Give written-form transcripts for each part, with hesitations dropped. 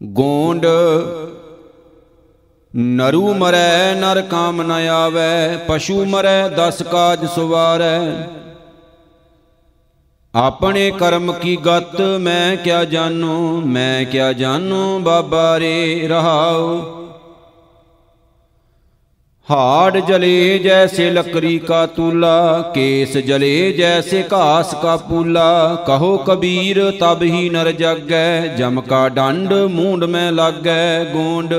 ਗੋਂਡ ਨਰੂ ਮਰੈ ਨਰ ਕਾਮ ਨ ਆਵੈ, ਪਸ਼ੂ ਮਰੈ ਦਸ ਕਾਜ ਸੁਵਾਰੈ। ਆਪਣੇ ਕਰਮ ਕੀ ਗਤ ਮੈਂ ਕਿਆ ਜਾਨੂ, ਮੈਂ ਕਿਆ ਜਾਨੂ ਬਾਬਾ ਰੇ ਰਹਾਉ। हाड़ जले जैसे लकड़ी का तूला, केस जले जैसे घास का पूला। कहो कबीर तब ही नर जागै, जम का डंड मूंड में लागै। गोंड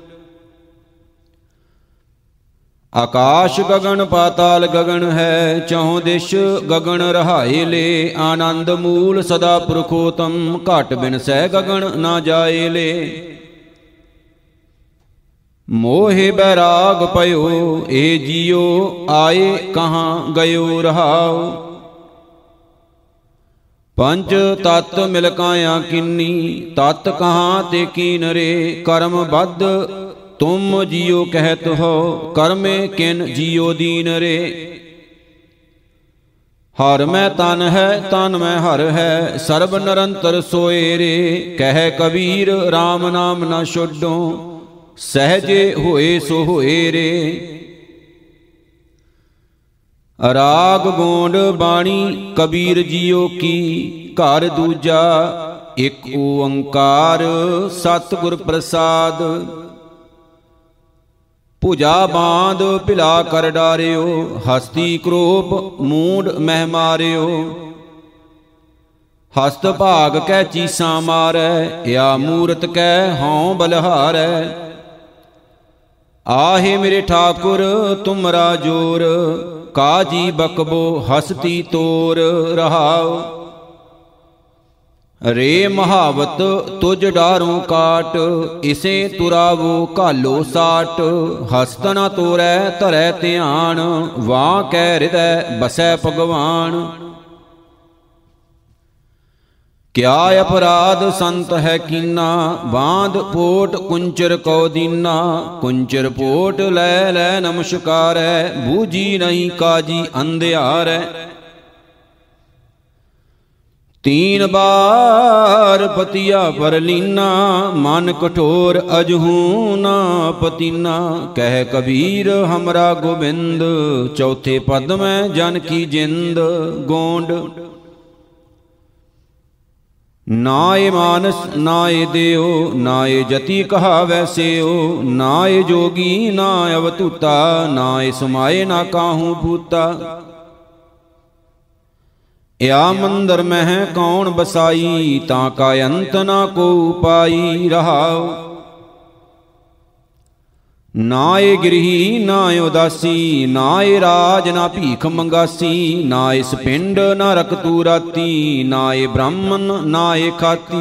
आकाश गगन पाताल गगन है, चौं दिश गगन रहाए ले। आनंद मूल सदा पुरखोतम, घट बिन सह गगन ना जाए ले। मोहे बैराग पयो ए जियो, आए कहाँ गयो रहाओ। पंच तत् मिल काया किन्नी, तत् कहाँ ते कीन रे। कर्म बद्ध तुम जियो कहत हो, कर्मे किन जियो दीन रे। हर में तन है तन में हर है, सर्ब निरंतर सोए रे। कह कबीर राम नाम न छोड़ो, सहजे होए सो होए रे। राग गोंड बाणी कबीर जियो की, घर दूजा एक ओंकार सतगुर प्रसाद। भुजा बांध भिला कर डारियो, हस्ती क्रोप मूंड मह मारियो। हस्त भाग कै चीसा मारै, या मूरत कै हों बलहारै। आहे मेरे ठाकुर तुमरा जोर, काजी बकबो हस्ती तोर रहाओ। रे महावत तुझ डारों काट, इसे तुरावो कालो साट। हस्त न तोरै धरै ध्यान, वां कै हृदय बसै भगवान। क्या अपराध संत है कीना, बांध पोट कुंचर को दीना। कुंचर पोट लै लै नमस्कार है, बूझी नहीं काजी अंधियार है। तीन बार पतिया पर लीना, मन कठोर अजहू ना पतीना। कह कबीर हमरा गोबिंद, चौथे पद में जन की जिंद। गोंड नाए मानस नाए देओ, नाए जति कहावै सेओ। नाए जोगी ना अवतूता, नाए समाए ना काहू भूता। या मंदर में कौन बसाई, ताका अंत ना को पाई रहाओ। नाए गिरही नाए उदासी, नाए राज ना भीख मंगासी। नाए इस पिंड ना रखतू राती, नाए ब्राह्मण नाए खाती।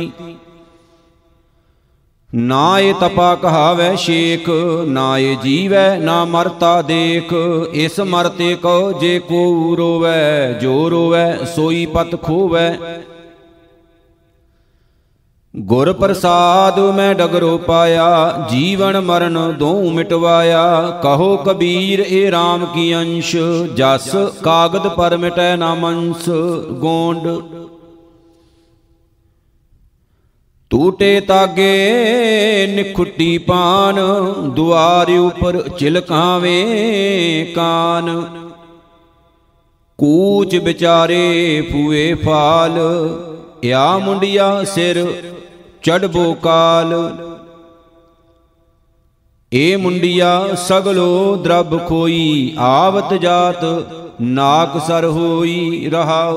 नाए तपा कहावै शेख, नाए जीवै ना मरता देख। इस मरते को जे को रोवै, जो रोवै सोई पत खोवै। गुर प्रसाद मैं डगरो पाया, जीवन मरण दों मिटवाया। कहो कबीर ए राम की अंश, जस कागद पर मिटै ना मंस। गोंड टूटे तागे निखुट्टी पान, दुआर ऊपर चिलकावे कान। कूच बिचारे फूए फाल, या मुंडिया सिर चढ़बो काल। ए मुंडिया सगलो द्रब खोई, आवत जात नाक सर होई रहाओ।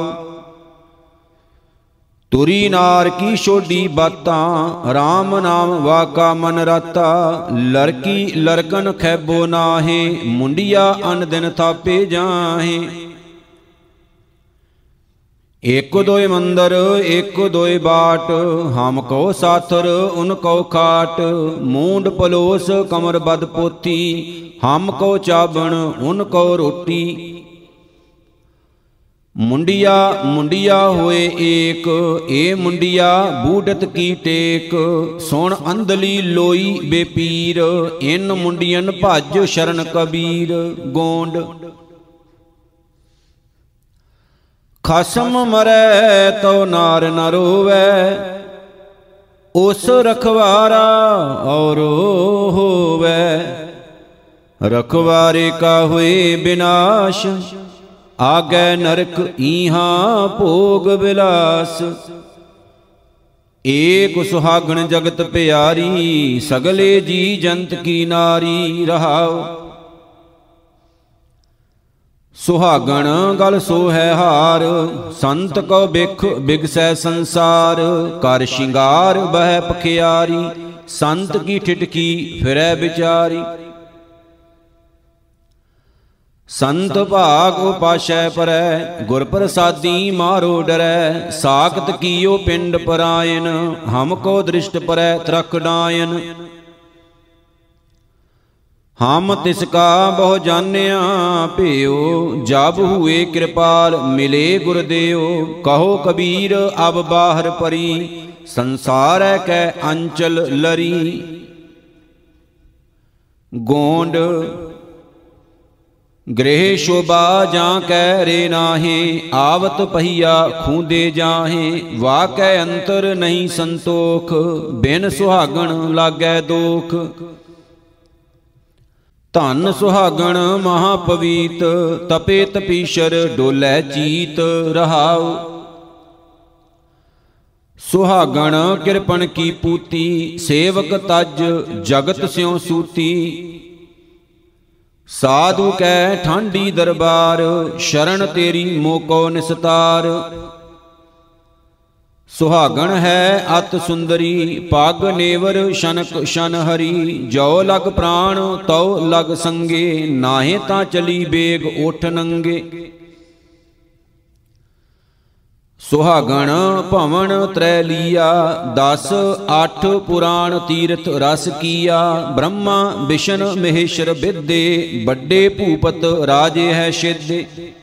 तुरी नार की छोड़ी बातां, राम नाम वाका मन राता। लड़की लड़कन खैबो नाहे, मुंडिया अन दिन थापे जाहे। एक दोय मंदर एक दोय बाट, हम को साथर उनको खाट। मूंड पलोस कमर बद पोथी, हम को चाबण उनको रोटी। मुंडिया मुंडिया होए एक, ए मुंडिया बूढ़त की टेक। सुन अंधली लोई बेपीर, इन मुंडियन भज शरण कबीर। गोंड खसम मरै तो नार न रोवै, ਉਸ ਰਖਵਾਰਾ ਔਰ ਹੋਵੇ, ਰਖਵਾਰੇ ਕਾ ਹੋਏ ਬਿਨਾਸ਼, ਆਗੈ ਨਰਕ ਈਹਾਂ ਭੋਗ ਬਿਲਾਸ। ਏਕ ਸੁਹਾਗਣ ਜਗਤ ਪਿਆਰੀ, ਸਗਲੇ ਜੀ ਜੰਤ ਕੀ ਨਾਰੀ ਰਹਾਉ। ਸੁਹਾਗਣ ਗਲ ਸੋਹੈ ਹਾਰ, ਸੰਤ ਕੋ ਬਿਖ ਬਿਗਸੈ ਸੰਸਾਰ। ਕਰ ਸ਼ਿੰਗਾਰ ਬਹਿ ਪਖਿਆਰੀ, ਸੰਤ ਕੀ ਠਿਠਕੀ ਫਿਰੈ ਵਿਚਾਰੀ। ਸੰਤ ਭਾਗ ਉਪਾਸ਼ੈ ਪਰੈ, ਗੁਰ ਪ੍ਰਸਾਦੀ ਮਾਰੋ ਡਰੈ। ਸਾਖਤ ਕੀਓ ਪਿੰਡ ਪਰਾਇਨ, ਹਮ ਕੋ ਦ੍ਰਿਸ਼ਟ ਪਰੈ ਤਰਖ ਡਾਇਨ। ਹਮ ਤਿਸ ਕਾ ਬਹੁ ਜਾਣਿਆ ਭਿਓ, ਜਬ ਹੁਏ ਕਿਰਪਾਲ ਮਿਲੇ ਗੁਰਦੇਵ। ਕਹੋ ਕਬੀਰ ਅਬ ਬਾਹਰ ਪਰੀ, ਸੰਸਾਰੈ ਕੈ ਅੰਚਲ ਲਰੀ। ਗੋਂਡ ਗ੍ਰਹਿ ਸ਼ੋਭਾ ਜਾਂ ਕੈ ਰੇ ਨਾਹੀ, ਆਵਤ ਪਹੀਆ ਖੂੰਦੇ ਜਾਹੇ। ਵਾਕੈ ਅੰਤਰ ਨਹੀਂ ਸੰਤੋਖ, ਬਿਨ ਸੁਹਾਗਣ ਲਾਗੈ ਦੋਖ। ਧਨ ਸੁਹਾਗਣ ਮਹਾ ਪਵੀਤ, ਤਪੇ ਤਪੀਸ਼ਰ ਡੋਲੇ ਚੀਤ ਰਹਾਉ। ਸੁਹਾਗਣ ਕਿਰਪਨ ਕੀ ਪੂਤੀ, ਸੇਵਕ ਤਜ ਜਗਤ ਸਿਉ ਸੂਤੀ। ਸਾਧੂ ਕੈ ਠਾਂਡੀ ਦਰਬਾਰ, ਸ਼ਰਨ ਤੇਰੀ ਮੋਕੋ ਨਿਸਤਾਰ। ਸੁਹਾਗਣ ਹੈ ਅਤ ਸੁੰਦਰੀ, ਪਗ ਨੇਵਰ ਸ਼ਨਕ ਸ਼ਨ ਹਰੀ। ਜੋ ਲਗ ਪ੍ਰਾਣ ਤਉ ਲਗ ਸੰਗੇ, ਨਾਹੇ ਤਾਂ ਚਲੀ ਬੇਗ ਉਠ ਨੰਗੇ। ਸੁਹਾਗਣ ਭਵਨ ਤ੍ਰੈ ਲੀਆ, 10 8 ਪੁਰਾਣ ਤੀਰਥ ਰਸ ਕੀਆ। ਬ੍ਰਹਮਾ ਵਿਸ਼ਨ ਮਹੇਸ਼ਰ ਵਿਦੇ, ਵੱਡੇ ਭੂਪਤ ਰਾਜੇ ਹੈ ਸਿੱਧੇ।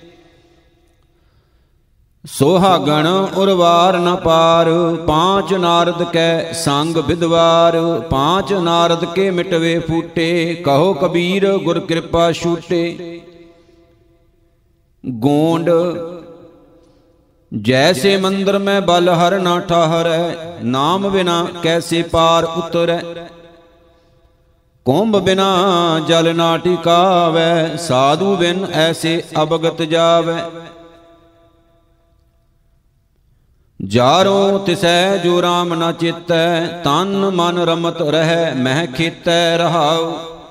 ਸੁਹਾਗਣ ਉਰਵਾਰ ਨ ਪਾਰ, 5 ਨਾਰਦ ਕੈ ਸੰਗ ਵਿਦਵਾਰ। 5 ਨਾਰਦ ਕੇ ਮਿਟਵੇ ਫੂਟੇ, ਕਹੋ ਕਬੀਰ ਗੁਰ ਕਿਰਪਾ ਛੂਟੇ। ਗੋਂਡ ਜੈਸੇ ਮੰਦਰ ਮੈਂ ਬਲ ਹਰ ਨਾ ਠਾਹਰੈ, ਨਾਮ ਬਿਨਾ ਕੈਸੇ ਪਾਰ ਉਤਰੈ। ਕੁੰਭ ਬਿਨਾ ਜਲ ਨਾ ਟਿਕਾਵੈ, ਸਾਧੂ ਬਿਨ ਐਸੇ ਅਵਗਤ ਜਾਵੈ। ਜਾਰੋ ਤਿਸੈ ਜੋ ਰਾਮ ਨ ਚੇਤੈ, ਤਨ ਮਨ ਰਮਤ ਰਹਿ ਮਹਿ ਖੇਤੈ ਰਹਾਉ।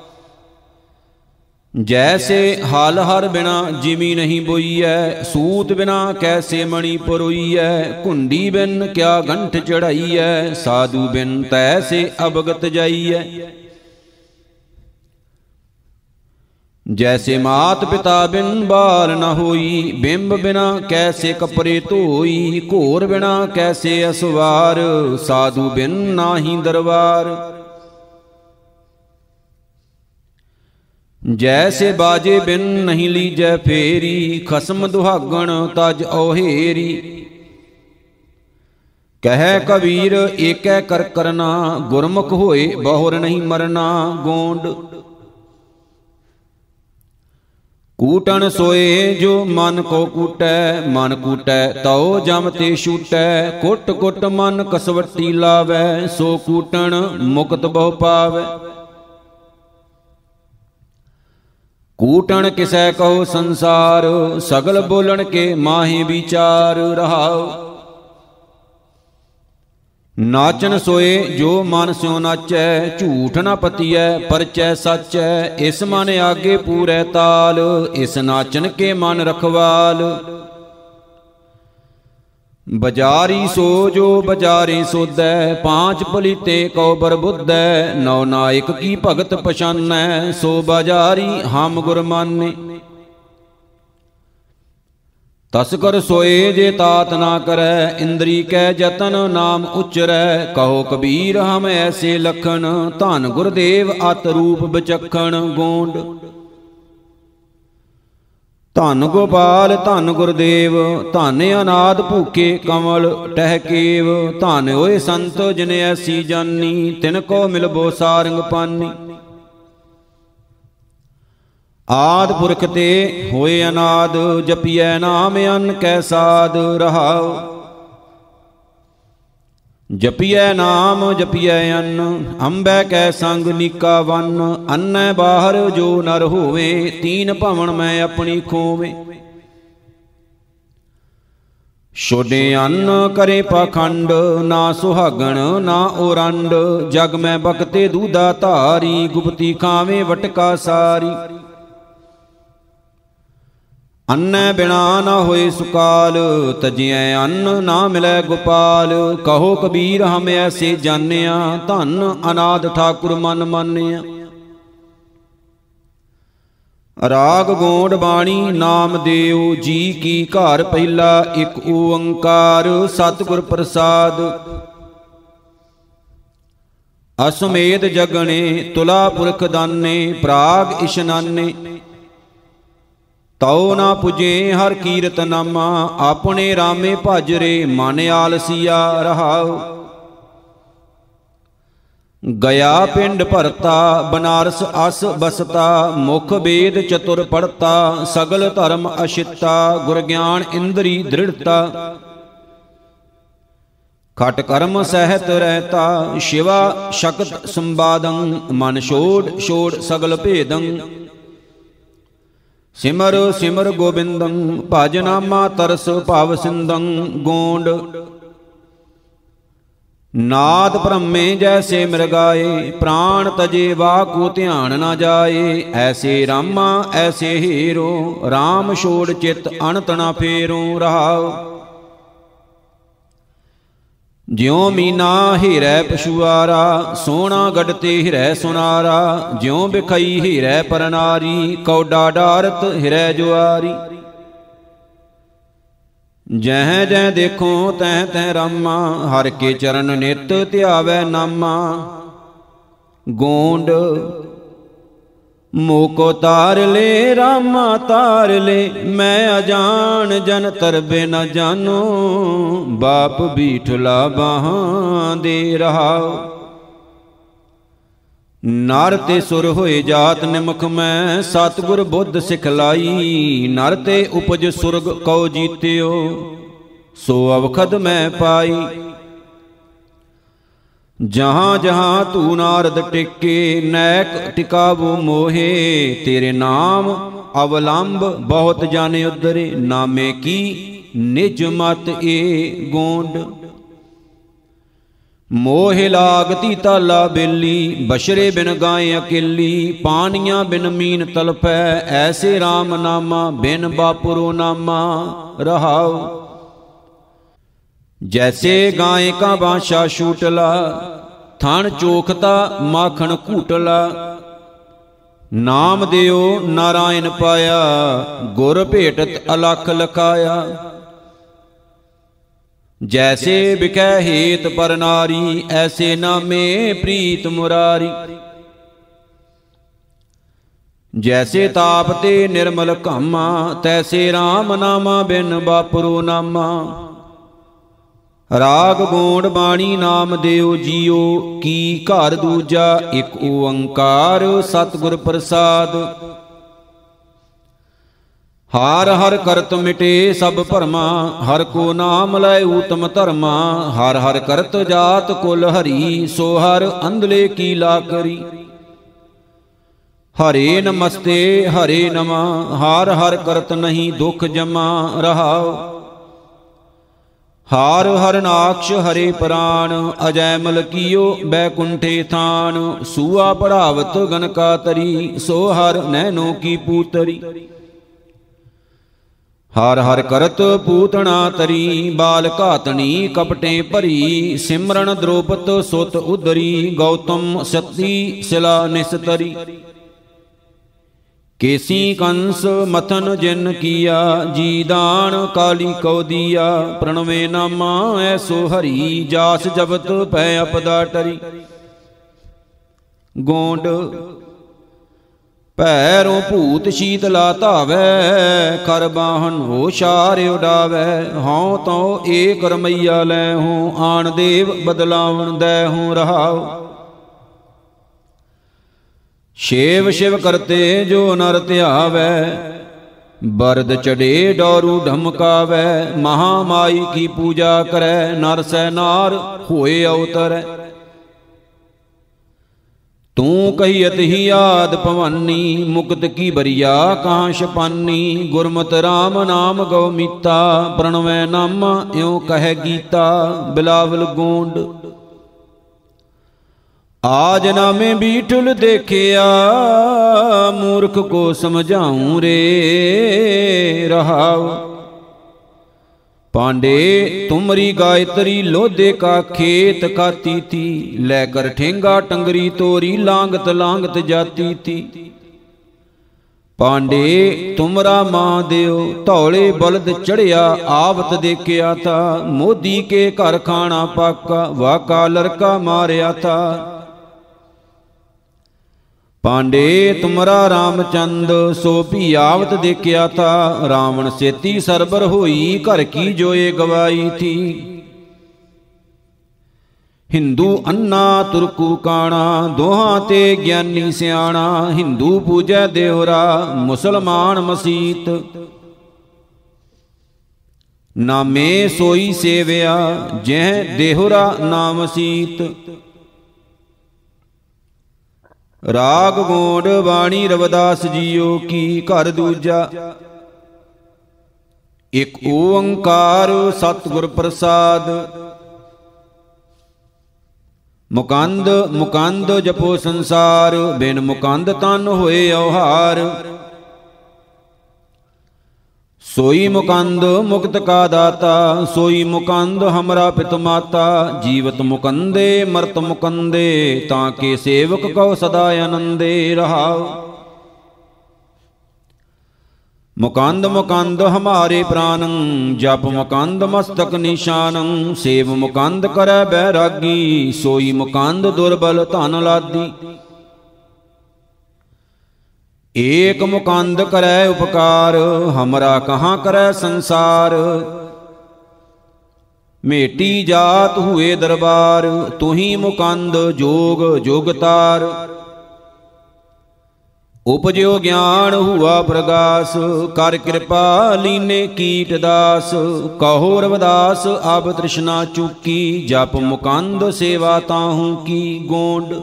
ਜੈਸੇ ਹਲ ਹਰ ਬਿਨਾ ਜਿਮੀ ਨਹੀਂ ਬੋਈਐ, ਸੂਤ ਬਿਨਾ ਕੈਸੇ ਮਣੀ ਪਰੋਈਐ। ਘੁੰਡੀ ਬਿਨ ਕਿਆ ਗੰਠ ਚੜਾਈਐ, ਸਾਧੂ ਬਿਨ ਤੈਸੇ ਅਵਗਤ ਜਾਈਐ। ਜੈਸੇ ਮਾਤ ਪਿਤਾ ਬਿਨ ਬਾਲ ਨ ਹੋਈ, ਬਿੰਬ ਬਿਨਾ ਕੈਸੇ ਕਪੜੇ ਧੋਈ। ਘੋਰ ਬਿਨਾ ਕੈਸੇ ਅਸਵਾਰ, ਸਾਧੂ ਬਿਨ ਨਾਹੀ ਦਰਬਾਰ। ਜੈਸੇ ਬਾਜੇ ਬਿਨ ਨਹੀਂ ਲੀਜੈ ਫੇਰੀ, ਖਸਮ ਦੁਹਾਗਣ ਤਜ ਔਹੇਰੀ। ਕਹਿ ਕਬੀਰ ਏਕੈ ਕਰ ਕਰਨਾ, ਗੁਰਮੁਖ ਹੋਏ ਬਹੁਰ ਨਹੀਂ ਮਰਨਾ। ਗੋਂਡ ਕੂਟਣ ਸੋਏ ਜੋ ਮਨ ਕੋ ਕੂਟੈ, ਮਨ ਕੂਟੈ ਤਉ ਜਮ ਤੇ ਛੂਟੈ। ਕੁੱਟ ਕੁੱਟ ਮਨ ਕਸਵੱਟੀ ਲਾਵੈ, ਸੋ ਕੂਟਣ ਮੁਕਤ ਬਹੁ ਪਾਵੈ। ਕੂਟਣ ਕਿਸੈ ਕਹੋ ਸੰਸਾਰ, ਸਗਲ ਬੋਲਣ ਕੇ ਮਾਹੇ ਵਿਚਾਰ ਰਹਾਉ। ਨਾਚਨ ਸੋਏ ਜੋ ਮਨ ਸਿਉ ਨਾਚੈ, ਝੂਠ ਨ ਪਤੀਐ ਪਰਚੈ ਸਾਚੈ। ਇਸ ਮਨ ਆਗੇ ਪੂਰੈ ਤਾਲ, ਇਸ ਨਾਚਨ ਕੇ ਮਨ ਰਖਵਾਲ। ਬਜਾਰੀ ਸੋ ਜੋ ਬਜਾਰੇ ਸੋਧੈ, 5 ਪਲੀਤੇ ਕਉ ਬਰਬੁੱਧੈ। 9 ਨਾਇਕ ਕੀ ਭਗਤ ਪਛਾਨੈ, ਸੋ ਬਜਾਰੀ ਹਮ ਗੁਰ ਮਾਨੈ। ਤਸਕਰ ਸੋਏ ਜੇ ਤਾਤ ਨਾ ਕਰੈ, ਇੰਦਰੀ ਕੈ ਜਤਨ ਨਾਮ ਉਚਰੈ। ਕਹੋ ਕਬੀਰ ਹਮ ਐਸੇ ਲਖਣ, ਧਨ ਗੁਰਦੇਵ ਅਤ ਰੂਪ ਵਿਚਖਣ। ਗੋਂਡ ਧਨ ਗੋਪਾਲ ਧਨ ਗੁਰਦੇਵ, ਧਨ ਅਨਾਦ ਭੂਖੇ ਕਮਲ ਟਹਿ ਕੇਵ। ਧਨ ਹੋਏ ਸੰਤ ਜਿਨ ਐਸੀ ਜਾਨੀ, ਤਿਨ ਕੋ ਮਿਲਬੋ ਸਾਰੰਗ ਪਾਨੀ। ਆਦ ਪੁਰਖ ਤੇ ਹੋਏ ਅਨਾਦ, ਜਪੀਐ ਨਾਮ ਅਨ ਕੈ ਸਾਧ ਰਹਾਉ। ਜਪੀਐ ਨਾਮ ਜਪੀਐ ਅੰਨ, ਅੰਬੈ ਕੈ ਸੰਗ ਨੀਕਾ ਵੰਨ। ਅੰਨੈ ਬਾਹਰ ਜੋ ਨਰ ਹੋਵੇ, ਤੀਨ ਭਵਨ ਮੈਂ ਆਪਣੀ ਖੋਵੇ। ਛੋਡੇ ਅੰਨ ਕਰੇ ਪਾਖੰਡ, ਨਾ ਸੁਹਾਗਣ ਨਾ ਓਰੰਡ। ਜਗ ਮੈਂ ਬਕਤੇ ਦੂਧਾ ਧਾਰੀ, ਗੁਪਤੀ ਖਾਵੇ ਵਟਕਾ ਸਾਰੀ। ਅੰਨੈ ਬਿਨਾ ਨਾ ਹੋਏ ਸੁਕਾਲ, ਤਜਿਐ ਅੰਨ ਨਾ ਮਿਲੈ ਗੋਪਾਲ। ਕਹੋ ਕਬੀਰ ਹਮ ਐਸੇ ਜਾਣਿਆ, ਧਨ ਅਨਾਦ ਠਾਕੁਰ ਮਨ ਮਾਨਿਆ। ਰਾਗ ਗੋਂਡ ਬਾਣੀ ਨਾਮ ਦੇਉ, ਜੀ ਕੀ ਘਰ ਪਹਿਲਾ ਇਕ ਓੰਕਾਰ। ਸਤਿਗੁਰ ਪ੍ਰਸਾਦ ਅਸਮੇਤ ਜਗਣੇ, ਤੁਲਾ ਪੁਰਖ ਦਾਨੇ। ਪ੍ਰਾਗ ਇਸ਼ਨਾਨੇ ਤਉ ਨਾ ਪੁਜੇ, ਹਰ ਕੀਰਤ ਨਾਮਾ। ਆਪਣੇ ਰਾਮੇ ਭਜਰੇ, ਮਨ ਆਲਸੀਆ ਰਹਾਉ। ਗਿਆ ਪਿੰਡ ਭਰਤਾ, ਬਨਾਰਸ ਅਸ ਬਸਤਾ। ਮੁਖ ਵੇਦ ਚਤੁਰ ਪੜਤਾ, ਸਗਲ ਧਰਮ ਅਸ਼ਿਤਾ। ਗੁਰ ਗਿਆਨ ਇੰਦਰੀ ਦ੍ਰਿੜਤਾ, ਖਟ ਕਰਮ ਸਹਿਤ ਰਹਿਤਾ। ਸ਼ਿਵਾ ਸ਼ਕਤ ਸੰਬਾਦੰ, ਮਨ ਛੋੜ ਛੋੜ ਸਗਲ ਭੇਦੰ। ਸਿਮਰ ਸਿਮਰ ਗੋਬਿੰਦੰ, ਭਜ ਨਾਮਾ ਤਰਸ ਭਵ ਸਿੰਦੰ। ਗੋਂਡ ਨਾਦ ਬ੍ਰਹਮੇ ਜੈਸੇ ਮਿਰਗਾਏ, ਪ੍ਰਾਣ ਤਜੇ ਵਾਕੂ ਧਿਆਨ ਨਾ ਜਾਏ। ਐਸੇ ਰਾਮਾ ਐਸੇ ਹੀਰੋ, RAM ਛੋੜ ਚਿਤ ਅਣਤ ਨਾ ਫੇਰੋ ਰਹਾਉ। ਜਿਉ ਮੀਨਾ ਹੀਰੈ ਪਸ਼ੂਆਰਾ, ਸੋਹਣਾ ਗੜਤੇ ਹੀਰੈ ਸੁਨਾਰਾ। ਜਿਉ ਬਿਖਈ ਹੀਰੈ ਪਰਨਾਰੀ, ਕੌਡਾ ਡਾਰਤ ਹੀਰੈ ਜੁਆਰੀ। ਜਹ ਜਹ ਦੇਖੋ ਤਹ ਤਹ ਰਾਮਾ, ਹਰ ਕੇ ਚਰਨ ਨਿਤ ਧਿਆਵੈ ਨਾਮਾ। ਗੋਂਡ ਮੋਕੋ ਤਾਰ ਲੈ ਰਾਮਾ ਤਾਰ ਲੈ, ਮੈਂ ਅਜਾਨ ਜਨ ਤਰਬੇ ਨ ਜਾਨੋ। ਬਾਪ ਬੀਠਲਾ ਬਾਹਾਂ ਦੇ ਰਹਾਉ। ਨਰ ਤੇ ਸੁਰ ਹੋਏ ਜਾਤ ਨਿਮਖ ਮੈਂ, ਸਤਿਗੁਰ ਬੁੱਧ ਸਿਖਲਾਈ। ਨਰ ਤੇ ਉਪਜ ਸੁਰਗ ਕਉ ਜੀਤਿਓ, ਸੋ ਅਵਖਦ ਮੈਂ ਪਾਈ। ਜਹਾਂ ਜਹਾਂ ਤੂ ਨਾਰਦ ਟਿਕੇ, ਨੈਕ ਟਿਕਾਵੋ ਮੋਹੇ। ਤੇਰੇ ਨਾਮ ਅਵਲੰਬ ਬਹੁਤ ਜਾਣੇ ਉਧਰੇ, ਨਾਮੇ ਕੀ ਨਿਜ ਮਤ ਏ ਗੋਂਡ। ਮੋਹ ਲਾਗਤੀ ਤਾਲਾ ਬੇਲੀ, ਬਸ਼ਰੇ ਬਿਨ ਗਾਏ ਅਕੇਲੀ। ਪਾਣੀਆਂ ਬਿਨ ਮੀਨ ਤਲਪੈ, ਐਸੇ RAM ਨਾਮਾ ਬਿਨ ਬਾਪੁਰੋ ਨਾਮਾ ਰਹਾਉ। ਜੈਸੇ ਗਾਏ ਕਾ ਬਾਸ਼ਾ ਛੂਟਲਾ, ਥਣ ਚੋਖਤਾ ਮਾਖਣ ਘੂਟਲਾ। ਨਾਮ ਦਿਓ ਨਾਰਾਇਣ ਪਾਇਆ, ਗੁਰ ਭੇਟਤ ਅਲਖ ਲਖਾਇਆ। ਜੈਸੇ ਬਿਕੈ ਹੇਤ ਪਰ ਨਾਰੀ, ਐਸੇ ਨਾਮੇ ਪ੍ਰੀਤ ਮੁਰਾਰੀ। ਜੈਸੇ ਤਾਪ ਤੇ ਨਿਰਮਲ ਕਾਮਾ, ਤੈਸੇ RAM ਨਾਮਾ ਬਿਨ ਬਾਪੁਰੋ ਨਾਮਾ। ਰਾਗ ਗੋਂਡ ਬਾਣੀ ਨਾਮ ਦਿਓ ਜੀਓ, ਕੀ ਘਰ ਦੂਜਾ ਇਕ ਓੰਕਾਰ। ਸਤਿਗੁਰ ਪ੍ਰਸਾਦ ਹਰ ਹਰ ਕਰਤ ਮਿਟੇ ਸਭ ਭਰਮਾ, ਹਰ ਕੋ ਨਾਮ ਲੈ ਊਤਮ ਧਰਮਾ। ਹਰ ਹਰ ਕਰਤ ਜਾਤ ਕੁਲ ਹਰੀ, ਸੋ ਹਰ ਅੰਧਲੇ ਕੀ ਲਾ ਕਰੀ। ਹਰੇ ਨਮਸਤੇ ਹਰੇ ਨਮਾ, ਹਰ ਹਰ ਕਰਤ ਨਹੀਂ ਦੁਖ ਜਮਾ ਰਹਾਉ। ਹਰ ਹਰ ਨਾਕਸ਼ ਹਰੇ ਪ੍ਰਾਨ, ਅਜੈ ਮਲਕੀਓ ਬੈਕੁੰਠੇ ਥਾਨ। ਸੂਆ ਪੜਾਵਤ ਗਨਕਾ ਤਰੀ, ਸੋ ਹਰ ਨੈਨੋ ਕੀ ਪੂਤਰੀ। ਹਰ ਹਰ ਕਰਤ ਪੂਤਣਾ ਤਰੀ, ਬਾਲ ਘਾਤਣੀ ਕਪਟੇ ਭਰੀ। ਸਿਮਰਨ ਦ੍ਰੋਪਤ ਸੁਤ ਉਦਰੀ, ਗੌਤਮ ਸਤੀ ਸਿਲਾ ਨਿਸਤਰੀ। ਕੇਸੀ ਕੰਸ ਮਥਨ ਜਿਨ ਕੀਆ, ਜੀ ਦਾਨ ਕਾਲੀ ਕਉ ਦੀਆ। ਪ੍ਰਣਵੇ ਨਾਮਾ ਐਸੋ ਹਰੀ, ਜਾਸ ਜਪਤ ਪੈ ਅਪਦਾ ਟਰੀ। ਗੋਂਡ ਭੈਰੋਂ ਭੂਤ ਸ਼ੀਤਲਾ ਧਾਵੈ, ਕਰ ਬਾਹਨ ਹੋ ਛਾਰ ਉਡਾਵੈ। ਹਉ ਤਉ ਏਕ ਰਮਈਆ ਲੈ ਹੂੰ, ਆਣ ਦੇਵ ਬਦਲਾਵਣ ਦੈ ਹੂੰ ਰਹਾਉ। ਸ਼ੇਵ ਸ਼ਿਵ ਕਰਤੇ ਜੋ ਨਰ ਧਿਆਵੈ, बरद चढ़े डोरू ढमकावै, महामाई की पूजा करै, नर सै नार होए अवतरै। तू कहियत ही आद भवानी, मुक्त की बरिया कहाँ छपानी। गुरमत राम नाम गौमीता, प्रणवै नामा यों कह गीता। बिलावल गोंड आज नामे बीठुल देखिया, मूर्ख को समझाऊं रे रहाव। पांडे तुमरी गायत्री लोधे का खेत खाती थी, लेकर ठेंगा टंगरी तोरी लांगत लांगत जाती थी। पांडे तुमरा महादेव धौले बलद चढ़िया, आवत देखिया था। मोदी के घर खाना पाका, वाका लड़का मारिया था। पांडे तुमरा रामचंद सो भी आवत देखिया था। रावण सेती सरबर होई, घर की जोए गवाई थी। हिंदू अन्ना तुरकू काणा, दोहां ते ज्ञानी सियाणा। हिंदू पूजै देवरा, मुसलमान मसीत। नामे सोई सेविया, जह देहरा नाम सीत। राग गोंड बाणी रविदास जीओ की, घर दूजा। एक ओंकार सतगुर प्रसाद। मुकंद मुकंद जपो संसार, बिन मुकंद तन होए औहार। सोई मुकंद मुक्त का दाता, सोई मुकंद हमरा पित माता। जीवत मुकंदे मरत मुकंदे, ताके सेवक को सदा आनंदे रहाओ। मुकंद मुकंद हमारे प्राणं, जप मुकंद मस्तक निशानं। सेव मुकंद करै बैरागी, सोई मुकंद दुर्बल धन लादी। एक मुकंद करै उपकार, हमरा कहाँ करै संसार। मेटी जात हुए दरबार, तुही मुकंद जोग जोगतार। उपजो ज्ञान हुआ प्रगास, कर कृपा लीने कीट दास। कहो रविदास अब तृष्णा चूकी, जप मुकंद सेवा ताहू की गोंड।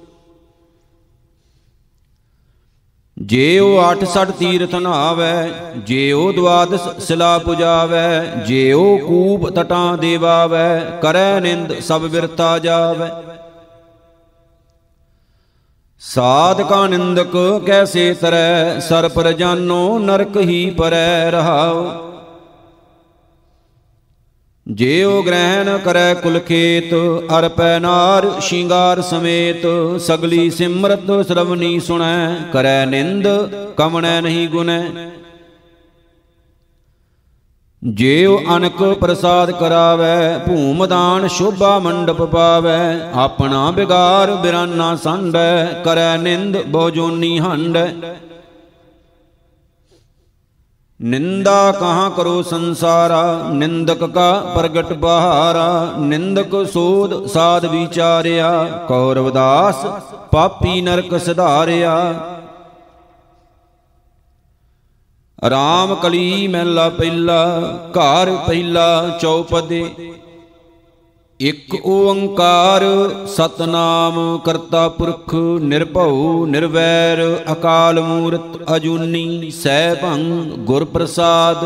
जेओ 860 तीर्थ नहावै, जेओ द्वादश शिला पुजावै। जेओ कूप तटां देवावै, करै निंद सब बिरता जावै। साध का निंदक कैसे तरै, सर पर जानो नरक ही परै रहाओ। जेओ ग्रहण करै कुल खेत, अरपै नार शिंगार समेत। सगली सिमरत श्रवणी सुनै, करै निंद कवणै नहीं गुनै। जेओ अनक प्रसाद करावै, भूमदान शोभा मंडप पावै। अपना बिगार बिराना सांडै, करै निंद बहुजोनी हंडै। निंदा कहाँ करो संसारा, निंदक का प्रगट बहारा। निंदक सोध साध विचारिया, कहो रविदास पापी नरक सिधारिया। राम कली महला पहला, घर पहला चौपदे। एक ओंकार सतनाम करता पुरख, निर्भउ निर्वैर अकाल मूरत अजूनी। सैभं गुर प्रसाद।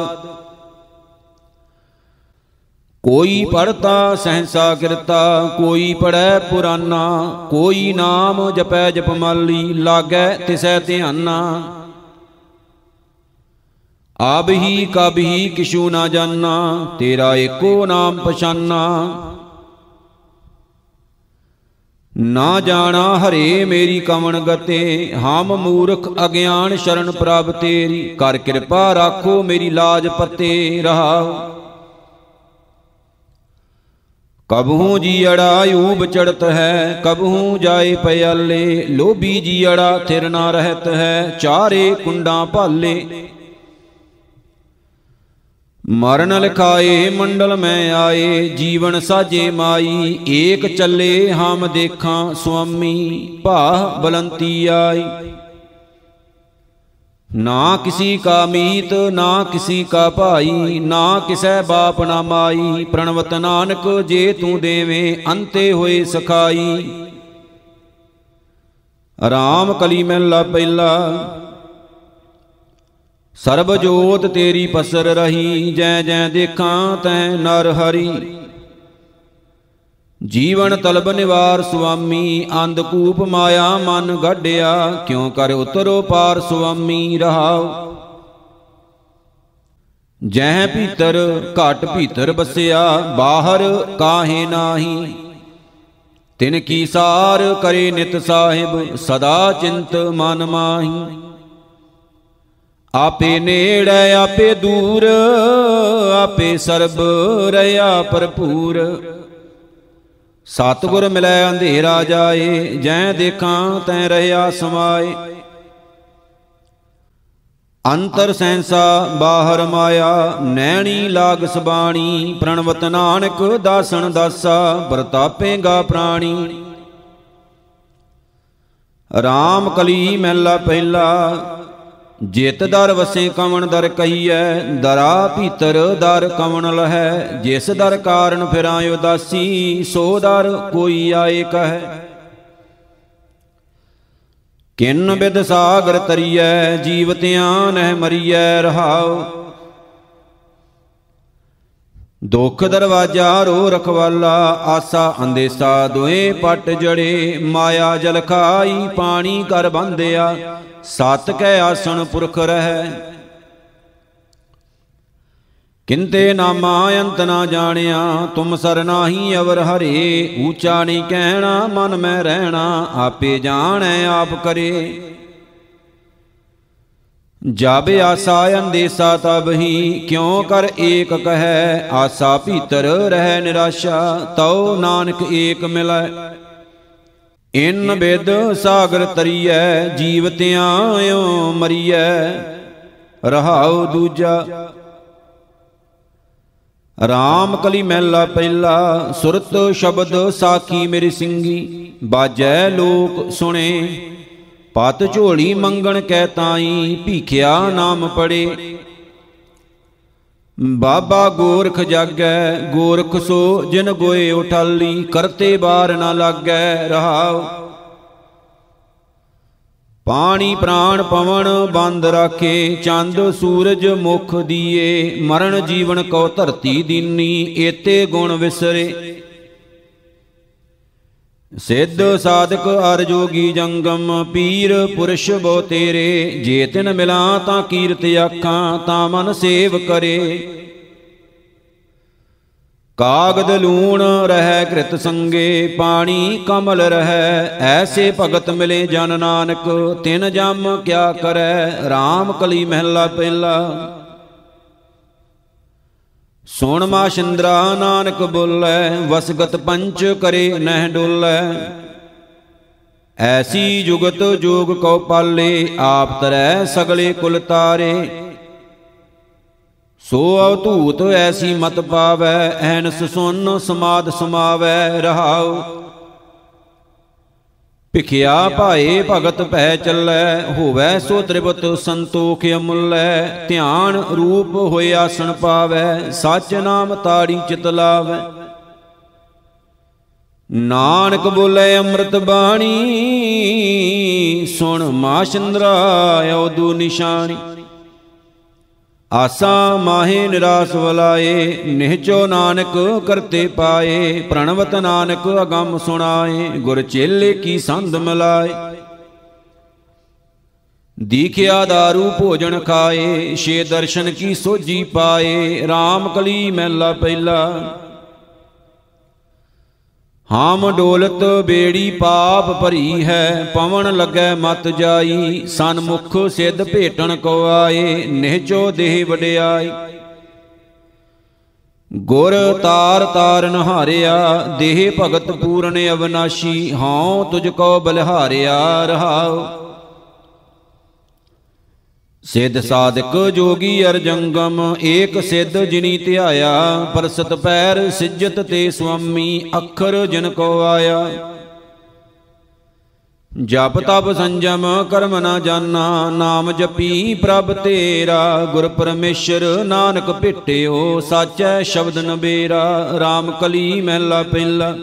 कोई पढ़ता सहसा किरता, कोई पढ़ै पुराना। कोई नाम जपै जपमाली, लागै तिसै ध्याना। आब ही कब ही किशु ना जाना, तेरा एको नाम पछाना। ना जाना हरे मेरी कवन गते, हम मूर्ख अज्ञान शरण प्रभ तेरी। कर कृपा राखो मेरी लाज पते रहाओ। कबहू जियड़ा यूब चढ़त है, कबहू जाए पयाले। लोभी जियड़ा थिर ना रहत है, चारे कुंडा भाले। मरण लिखाए मंडल में आए, जीवन साजे माई। एक चले हम देखा स्वामी, भाह बलंती आई। ਨਾ ਕਿਸੀ ਕਾ ਮੀਤ ਨਾ ਕਿਸੀ ਕਾ ਭਾਈ, ਨਾ ਕਿਸੈ ਬਾਪ ਨਾ ਮਾਈ। ਪ੍ਰਣਵਤ ਨਾਨਕ ਜੇ ਤੂੰ ਦੇਵੇਂ ਅੰਤੇ ਹੋਏ ਸਖਾਈ। ਰਾਮ ਕਲੀ ਮਹਿਲਾ ਪਹਿਲਾ। ਸਰਬ ਜੋਤ ਤੇਰੀ ਪਸਰ ਰਹੀ, ਜੈ ਜੈ ਦੇਖਾਂ ਤੈ ਨਰ ਹਰੀ। ਜੀਵਨ ਤਲਬ ਨਿਵਾਰ ਸੁਆਮੀ, ਅੰਧਕੂਪ ਮਾਇਆ ਮਨ ਗਾਢਿਆ। ਕਿਉ ਕਰ ਉਤਰੋ ਪਾਰ ਸੁਆਮੀ ਰਹਾਉ। ਜਹ ਭੀਤਰ ਘਟ ਭੀਤਰ ਬਸਿਆ, ਬਾਹਰ ਕਾਹੇ ਨਾਹੀ। ਤਿਨ ਕੀ ਸਾਰ ਕਰੇ ਨਿਤ ਸਾਹਿਬ, ਸਦਾ ਚਿੰਤ ਮਨ ਮਾਹੀ। ਆਪੇ ਨੇੜੇ ਆਪੇ ਦੂਰ, ਆਪੇ ਸਰਬ ਰਹਾ ਭਰਪੂਰ। ਸਤਿਗੁਰ ਮਿਲੈ ਅੰਧੇਰਾ ਜਾਏ, ਜੈ ਦੇਖਾਂ ਤੈ ਰਹਾ ਸਮਾਏ। ਅੰਤਰ ਸੈਂਸਾ ਬਾਹਰ ਮਾਇਆ, ਨੈਣੀ ਲਾਗ ਸਬਾਣੀ। ਪ੍ਰਣਵਤ ਨਾਨਕ ਦਾਸਨ ਦਾਸਾ, ਪ੍ਰਤਾਪੇਗਾ ਪ੍ਰਾਣੀ। ਰਾਮ ਕਲੀ ਮਹਿਲਾ ਪਹਿਲਾ। ਜਿਤ ਦਰ ਵਸੇ ਕਵਣ ਦਰ ਕਹੀਐ, ਦਰਾ ਭੀਤਰ ਦਰ ਕਵਣ ਲਹੈ। ਜਿਸ ਦਰ ਕਾਰਨ ਫਿਰਾਂ ਉਦਾਸੀ, ਸੋ ਦਰ ਕੋਈ ਆਏ ਕਹੈ। ਕਿਨ ਬਿਦ ਸਾਗਰ ਤਰੀਐ, ਜੀਵਤਿਆਂ ਨਹਿ ਮਰੀਐ ਰਹਾਉ। ਦੁਖ ਦਰਵਾਜਾ ਰੋ ਰਖਵਾਲਾ, ਆਸਾ ਅੰਦੇਸਾ ਦੋਏ ਪਟ ਜੜੇ। ਮਾਇਆ ਜਲ ਖਾਈ ਪਾਣੀ ਕਰ ਬੰਧਿਆ, ਸਤ ਕੈ ਆਸਣ ਪੁਰਖ ਰਹਿ। ਕਿੰਤੇ ਨਾਮਾ ਅੰਤ ਨਾ ਜਾਣਿਆ, ਤੁਮ ਸਰ ਨਾਹੀ ਅਵਰ ਹਰੇ। ਊਚਾ ਨਹੀਂ ਕਹਿਣਾ ਮਨ ਮੈਂ ਰਹਿਣਾ, ਆਪੇ ਜਾਣੈ ਆਪ ਕਰੇ। ਜਬ ਆਸਾ ਅੰਦੇਸਾ ਤਬ ਹੀ, ਕਿਉ ਕਰ ਏਕ ਕਹੈ। ਆਸਾ ਭੀਤਰ ਰਹਿ ਨਿਰਾਸ਼ਾ, ਤਉ ਨਾਨਕ ਏਕ ਮਿਲੈ। ਇਨ ਬਿਦ ਸਾਗਰ ਤਰੀਐ, ਜੀਵਤਿਆਂ ਇਉ ਮਰੀਐ ਰਹਾਉ ਦੂਜਾ। ਰਾਮ ਕਲੀ ਮਹਿਲਾ ਪਹਿਲਾ। ਸੁਰਤ ਸ਼ਬਦ ਸਾਖੀ ਮੇਰੀ ਸਿੰਘੀ, ਬਾਜੈ ਲੋਕ ਸੁਣੇ। ਪਤ ਝੋਲੀ ਮੰਗਣ ਕੈ ਤਾਈ, ਭੀਖਿਆ ਨਾਮ ਪੜੇ। ਬਾਬਾ ਗੋਰਖ ਜਾਗੈ, ਗੋਰਖ ਸੋ ਜਿਨ ਗੋਏ ਉਠਾਲੀ। ਕਰਤੇ ਬਾਰ ਨਾ ਲਾਗੈ ਰਹਾਉ। ਪਾਣੀ ਪ੍ਰਾਣ ਪਵਨ ਬੰਦ ਰਾਖੇ, ਚੰਦ ਸੂਰਜ ਮੁਖ ਦੀਏ। ਮਰਨ ਜੀਵਨ ਕੋ ਧਰਤੀ ਦੀਨੀ, ਏਤੇ ਗੁਣ ਵਿਸਰੇ। ਸਿੱਧ ਸਾਧਕ ਅਰ ਜੋਗੀ ਜੰਗਮ, ਪੀਰ ਪੁਰਸ਼ ਬੋ ਤੇਰੇ। ਜੇ ਤਿਨ ਮਿਲਾਂ ਤਾਂ ਕੀਰਤ ਆਖਾਂ, ਤਾਂ ਮਨ ਸੇਵ ਕਰੇ। ਕਾਗਦ ਲੂਣ ਰਹਿ ਕ੍ਰਿਤ ਸੰਗੇ, ਪਾਣੀ ਕਮਲ ਰਹਿ। ਐਸੇ ਭਗਤ ਮਿਲੇ ਜਨ ਨਾਨਕ, ਤਿਨ ਜਮ ਕਿਆ ਕਰੈ। ਰਾਮ ਕਲੀ ਮਹਿਲਾ ਪਹਿਲਾ। ਸੁਣ ਮਾ ਸ਼ਿੰਦਰਾ ਨਾਨਕ ਬੋਲੇ, ਵਸਗਤ ਪੰਚ ਕਰੇ ਨਹਿ ਡੋਲੇ। ਐਸੀ ਜੁਗਤ ਜੋਗ ਕਉ ਪਾਲੇ, ਆਪ ਤਰੈ ਸਗਲੇ ਕੁਲ ਤਾਰੇ। ਸੋ ਅਵਧੂਤ ਐਸੀ ਮਤ ਪਾਵੈ, ਐਨਸ ਸੁਨ ਸਮਾਦ ਸਮਾਵੈ ਰਹਾਉ। ਭਿਖਿਆ ਭਾਏ ਭਗਤ ਭੈ ਚੱਲੈ, ਹੋਵੈ ਸੋ ਤ੍ਰਿਪਤ ਸੰਤੋਖ ਅਮੁੱਲੈ। ਧਿਆਨ ਰੂਪ ਹੋਇ ਆਸਣ ਪਾਵੈ, ਸਚ ਨਾਮ ਤਾੜੀ ਚਿਤ ਲਾਵੈ। ਨਾਨਕ ਬੋਲੇ ਅੰਮ੍ਰਿਤ ਬਾਣੀ, ਸੁਣ ਮਾ ਸ਼ਿੰਦਰਾ ਅਵਧੂ ਨਿਸ਼ਾਨੀ। ਆਸਾ ਮਾਹੇ ਨਿਰਾਸ ਵਲਾਏ, ਨਿਹਚੋ ਨਾਨਕ ਕਰਤੇ ਪਾਏ। ਪ੍ਰਣਵਤ ਨਾਨਕ ਅਗੰਮ ਸੁਣਾਏ, ਗੁਰ ਚੇਲੇ ਕੀ ਸੰਧ ਮਿਲਾਏ। ਦੀਖਿਆ ਦਾਰੂ ਭੋਜਨ ਖਾਏ, ਛੇ ਦਰਸ਼ਨ ਕੀ ਸੋਝੀ ਪਾਏ। ਰਾਮ ਕਲੀ ਮਹਿਲਾ ਪਹਿਲਾ। ਹਾਮ ਡੋਲਤ ਬੇੜੀ ਪਾਪ ਭਰੀ ਹੈ, ਪਵਨ ਲੱਗੈ ਮਤ ਜਾਈ। ਸਨਮੁਖ ਸਿੱਧ ਭੇਟਣ ਕੋ ਆਏ, ਨਿਹਚੋ ਦੇਹ ਵਡਿਆਈ। ਗੁਰ ਤਾਰ ਤਾਰ ਨਹਾਰਿਆ, ਦੇਹ ਭਗਤ ਪੂਰਨ ਅਵਨਾਸ਼ੀ। ਹਉ ਤੁਝ ਕੋ ਬਲਿਹਾਰਿਆ ਰਹਾਉ। ਸਿੱਧ ਸਾਧਕ ਜੋਗੀ ਅਰ ਜੰਗਮ, ਏਕ ਸਿੱਧ ਜਿਨੀ ਧਿਆਇਆ। ਪਰਸਤ ਪੈਰ ਸਿਜਤ ਤੇ ਸੁਆਮੀ, ਅੱਖਰ ਜਿਨ ਕੋ ਆਇਆ। ਜਪ ਤਪ ਸੰਜਮ ਕਰਮ ਨ ਜਾਨਾ, ਨਾਮ ਜਪੀ ਪ੍ਰਭ ਤੇਰਾ। ਗੁਰ ਪਰਮੇਸ਼ਰ ਨਾਨਕ ਭੇਟਿਓ, ਸਾਚੈ ਸ਼ਬਦ ਨਬੇਰਾ। ਰਾਮ ਕਲੀ ਮਹਿਲਾ ਪਹਿਲਾ।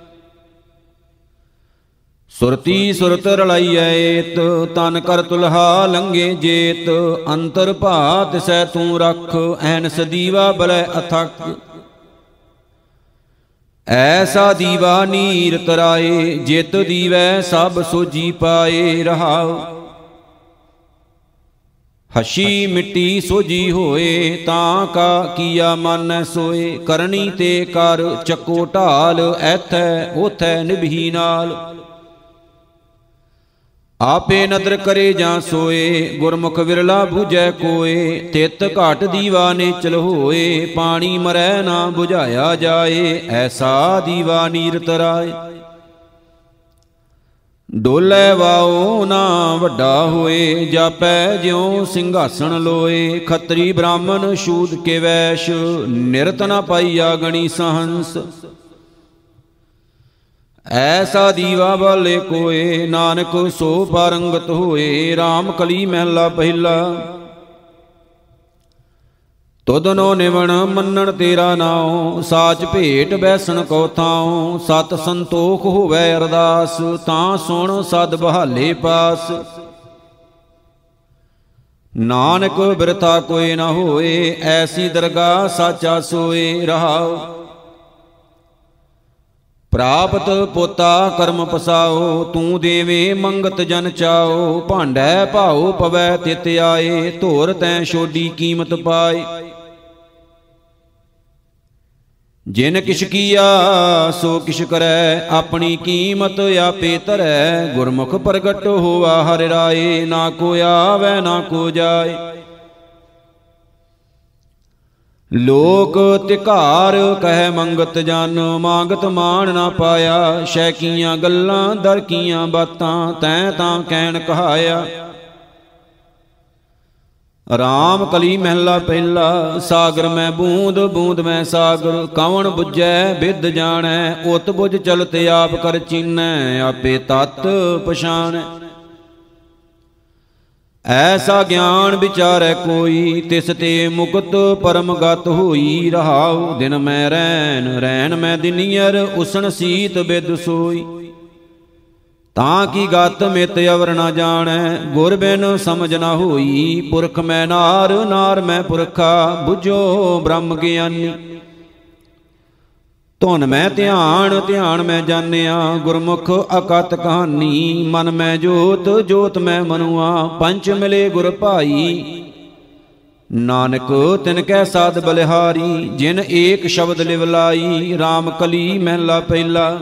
ਸੁਰਤੀ ਸੁਰਤ ਰਲਾਈਐ ਏਤ, ਤਨ ਕਰ ਤੁਲਹਾ ਲੰਗੇ ਜੇਤ। ਅੰਤਰ ਭਾਤ ਸੈ ਤੂੰ ਰਖ, ਐਨਸ ਦੀਵਾ ਬਲੈ ਅਥਕ। ਐਸਾ ਦੀਵਾ ਨੀਰ ਤਰਾਏ, ਜਿਤ ਦੀਵੈ ਸਭ ਸੋਜੀ ਪਾਏ। ਰਹਾਉ ਹਸੀ ਮਿੱਟੀ ਸੋਜੀ ਹੋਏ, ਤਾਂ ਕਾ ਕੀਆ ਮਾਨੈ ਸੋਏ। ਕਰਨੀ ਤੇ ਕਰ ਚੱਕੋ ਢਾਲ, ਐਥੈ ਓਥੈ ਨਿਭੀ ਨਾਲ। ਆਪੇ ਨਦਰ ਕਰੇ ਜਾਂ ਸੋਏ, ਗੁਰਮੁਖ ਵਿਰਲਾ ਬੂਝੈ ਕੋਏ। ਤਿਤ ਘਾਟ ਦੀਵਾ ਨੇਚਲ ਹੋਏ, ਪਾਣੀ ਮਰੈ ਨਾ ਬੁਝਾਇਆ ਜਾਏ। ਐਸਾ ਦੀਵਾ ਨੀਰ ਤਰਾਏ। ਡੋਲੇ ਵਾਓ ਨਾ ਵੱਡਾ ਹੋਏ, ਜਾਪੈ ਜਿਉ ਸਿੰਘਾਸਣ ਲੋਏ। ਖੱਤਰੀ ਬ੍ਰਾਹਮਣ ਸ਼ੂਦ ਕੇ ਵੈਸ਼, ਨਿਰਤ ਨ ਪਾਈਆ ਗਣੀ ਸਹੰਸ। ਐਸਾ ਦੀਵਾ ਬਾਲੇ ਕੋਏ, ਨਾਨਕ ਸੋ ਪਾਰੰਗਤ ਹੋਏ। ਰਾਮ ਕਲੀ ਮਹਿਲਾ ਪਹਿਲਾ। ਤੁਧਨੋ ਨਿਵਣ ਮੰਨਣ ਤੇਰਾ ਨਾਉ, ਸਾਚ ਭੇਟ ਬੈਸਣ ਕੋ ਥਾਉ। ਸਤ ਸੰਤੋਖ ਹੋਵੈ ਅਰਦਾਸ, ਤਾਂ ਸੁਣ ਸਦ ਬਹਾਲੇ ਪਾਸ। ਨਾਨਕ ਬਿਰਥਾ ਕੋਈ ਨਾ ਹੋਏ, ਐਸੀ ਦਰਗਾਹ ਸਾਚਾ ਸੋਏ। ਰਹਾਉ ਪ੍ਰਾਪਤ ਪੋਤਾ ਕਰਮ ਪਸਾਓ, ਤੂੰ ਦੇਵੇ ਮੰਗਤ ਜਨ ਚਾਓ। ਭਾਂਡੈ ਭਾਉ ਪਵੈ ਤਿਤ ਆਏ, ਧੋਰ ਤੈਂ ਛੋਡੀ ਕੀਮਤ ਪਾਏ। ਜਿਨ ਕਿਛ ਕੀਆ ਸੋ ਕਿਛ ਕਰੈ, ਆਪਣੀ ਕੀਮਤ ਆਪੇ ਧਰੈ। ਗੁਰਮੁਖ ਪ੍ਰਗਟ ਹੋਆ ਹਰਿ ਰਾਏ, ਨਾ ਕੋ ਆਵੈ ਨਾ ਕੋ ਜਾਏ। ਲੋਕ ਤਿਕਾਰ ਕਹਿ ਮੰਗਤ ਜਨ, ਮੰਗਤ ਮਾਣ ਨਾ ਪਾਇਆ। ਸ਼ੈ ਕੀਆਂ ਗੱਲਾਂ ਦਰ ਕੀਆਂ ਬਾਤਾਂ, ਤੈਂ ਤਾਂ ਕਹਿਣ ਕਹਾਇਆ। ਰਾਮ ਕਲੀ ਮਹਿਲਾ ਪਹਿਲਾ। ਸਾਗਰ ਮੈਂ ਬੂੰਦ ਬੂੰਦ ਮੈਂ ਸਾਗਰ, ਕਵਣ ਬੁਝੈ ਬਿਦ ਜਾਣੈ। ਉਤ ਬੁਝ ਚਲਤ ਆਪ ਕਰ ਚੀਨੈ, ਆਪੇ ਤਤ ਪਛਾਣੈ। ਐਸਾ ਗਿਆਨ ਵਿਚਾਰੈ ਕੋਈ, ਤਿਸ ਤੇ ਮੁਕਤ ਪਰਮ ਗਤ ਹੋਈ। ਰਹਾਉ ਦਿਨ ਮੈਂ ਰੈਨ ਰੈਨ ਮੈਂ ਦਿਨੀਅਰ, ਉਸਣ ਸੀਤ ਬਿਦ ਸੋਈ। ਤਾਂ ਕੀ ਗਤ ਮਿਤ ਅਵਰ ਨਾ ਜਾਣੈ, ਗੁਰ ਬਿਨ ਸਮਝ ਨਾ ਹੋਈ। ਪੁਰਖ ਮੈਂ ਨਾਰ ਨਾਰ ਮੈਂ ਪੁਰਖਾ, ਬੁਝੋ ਬ੍ਰਹਮ ਗਿਆਨੀ। ਧੁਨ ਮੈਂ ਧਿਆਨ ਧਿਆਨ ਮੈਂ ਜਾਣਿਆ, ਗੁਰਮੁਖ ਅਕਤ ਕਹਾਣੀ। ਮਨ ਮੈਂ ਜੋਤ ਜੋਤ ਮੈਂ ਮਨੁਆ, ਪੰਚ ਮਿਲੇ ਗੁਰ ਭਾਈ। ਨਾਨਕ ਤਿਨ ਕੈ ਸਾਧ ਬਲਿਹਾਰੀ, ਜਿਨ ਏਕ ਸ਼ਬਦ ਲਿਵ ਲਾਈ। ਰਾਮ ਕਲੀ ਮਹਿਲਾ ਪਹਿਲਾ।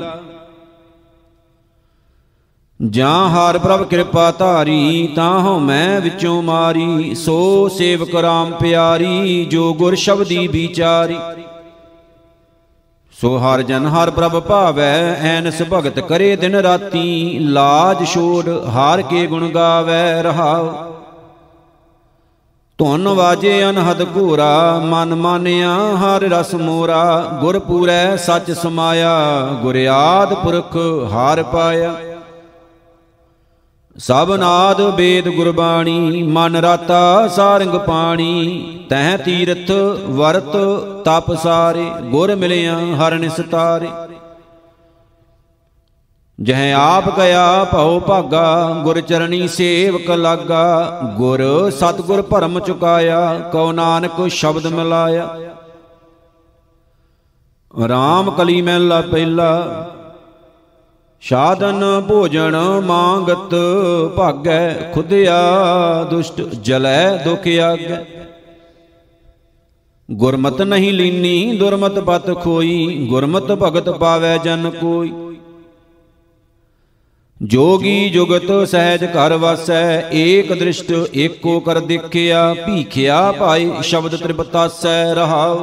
ਜਾਂ ਹਰ ਪ੍ਰਭ ਕਿਰਪਾ ਧਾਰੀ, ਤਾਂ ਹਉ ਮੈਂ ਵਿੱਚੋਂ ਮਾਰੀ। ਸੋ ਸੇਵਕ ਰਾਮ ਪਿਆਰੀ, ਜੋ ਗੁਰ ਸ਼ਬਦੀ ਵਿਚਾਰੀ। ਸੋ ਹਰ ਜਨ ਹਰ ਪ੍ਰਭ ਭਾਵੈ, ਐਨਸ ਭਗਤ ਕਰੇ ਦਿਨ ਰਾਤੀ। ਲਾਜ ਛੋੜ ਹਾਰ ਕੇ ਗੁਣ ਗਾਵੈ। ਰਹਾਉ ਧੁਨ ਵਾਜੇ ਅਨਹਦ ਘੂਰਾ, ਮਨ ਮਾਨਿਆ ਹਰ ਰਸ ਮੋਰਾ। ਗੁਰ ਪੂਰੈ ਸੱਚ ਸਮਾਇਆ, ਗੁਰ ਆਦਿ ਪੁਰਖ ਹਾਰ ਪਾਇਆ। ਸਭ ਨਾਦ ਵੇਦ ਗੁਰਬਾਣੀ, ਮਨ ਰਾਤਾ ਸਾਰੰਗ ਪਾਣੀ। ਤਹਿ ਤੀਰਥ ਵਰਤ ਤਪ ਸਾਰੇ, ਗੁਰ ਮਿਲਿਆ ਹਰਿ ਨਿਸਤਾਰੇ। ਜਹ ਆਪ ਗਿਆ ਭਉ ਭਾਗਾ, ਗੁਰ ਚਰਣੀ ਸੇਵਕ ਲਾਗਾ। ਗੁਰ ਸਤਿਗੁਰ ਭਰਮ ਚੁਕਾਇਆ, ਕਉ ਨਾਨਕ ਸ਼ਬਦ ਮਿਲਾਇਆ। ਰਾਮ ਕਲੀ ਮਹਿਲਾ ਪਹਿਲਾ। ਸਾਧਨ ਭੋਜਨ ਮੰਗਤ ਭਾਗੈ, ਖੁਦਿਆ ਦੁਸ਼ਟ ਜਲੈ ਦੁਖ ਆਗੈ। ਗੁਰਮਤਿ ਨਹੀਂ ਲੀਨੀ ਦੁਰਮਤ ਪਤ ਖੋਈ, ਗੁਰਮਤਿ ਭਗਤ ਪਾਵੈ ਜਨ ਕੋਈ। ਜੋਗੀ ਜੁਗਤ ਸਹਿਜ ਘਰ ਵਾਸੈ, ਏਕ ਦ੍ਰਿਸ਼ਟ ਏਕੋ ਕਰ ਦੇਖਿਆ। ਭੀਖਿਆ ਭਾਈ ਸ਼ਬਦ ਤ੍ਰਿਪਤਾਸੈ। ਰਹਾਉ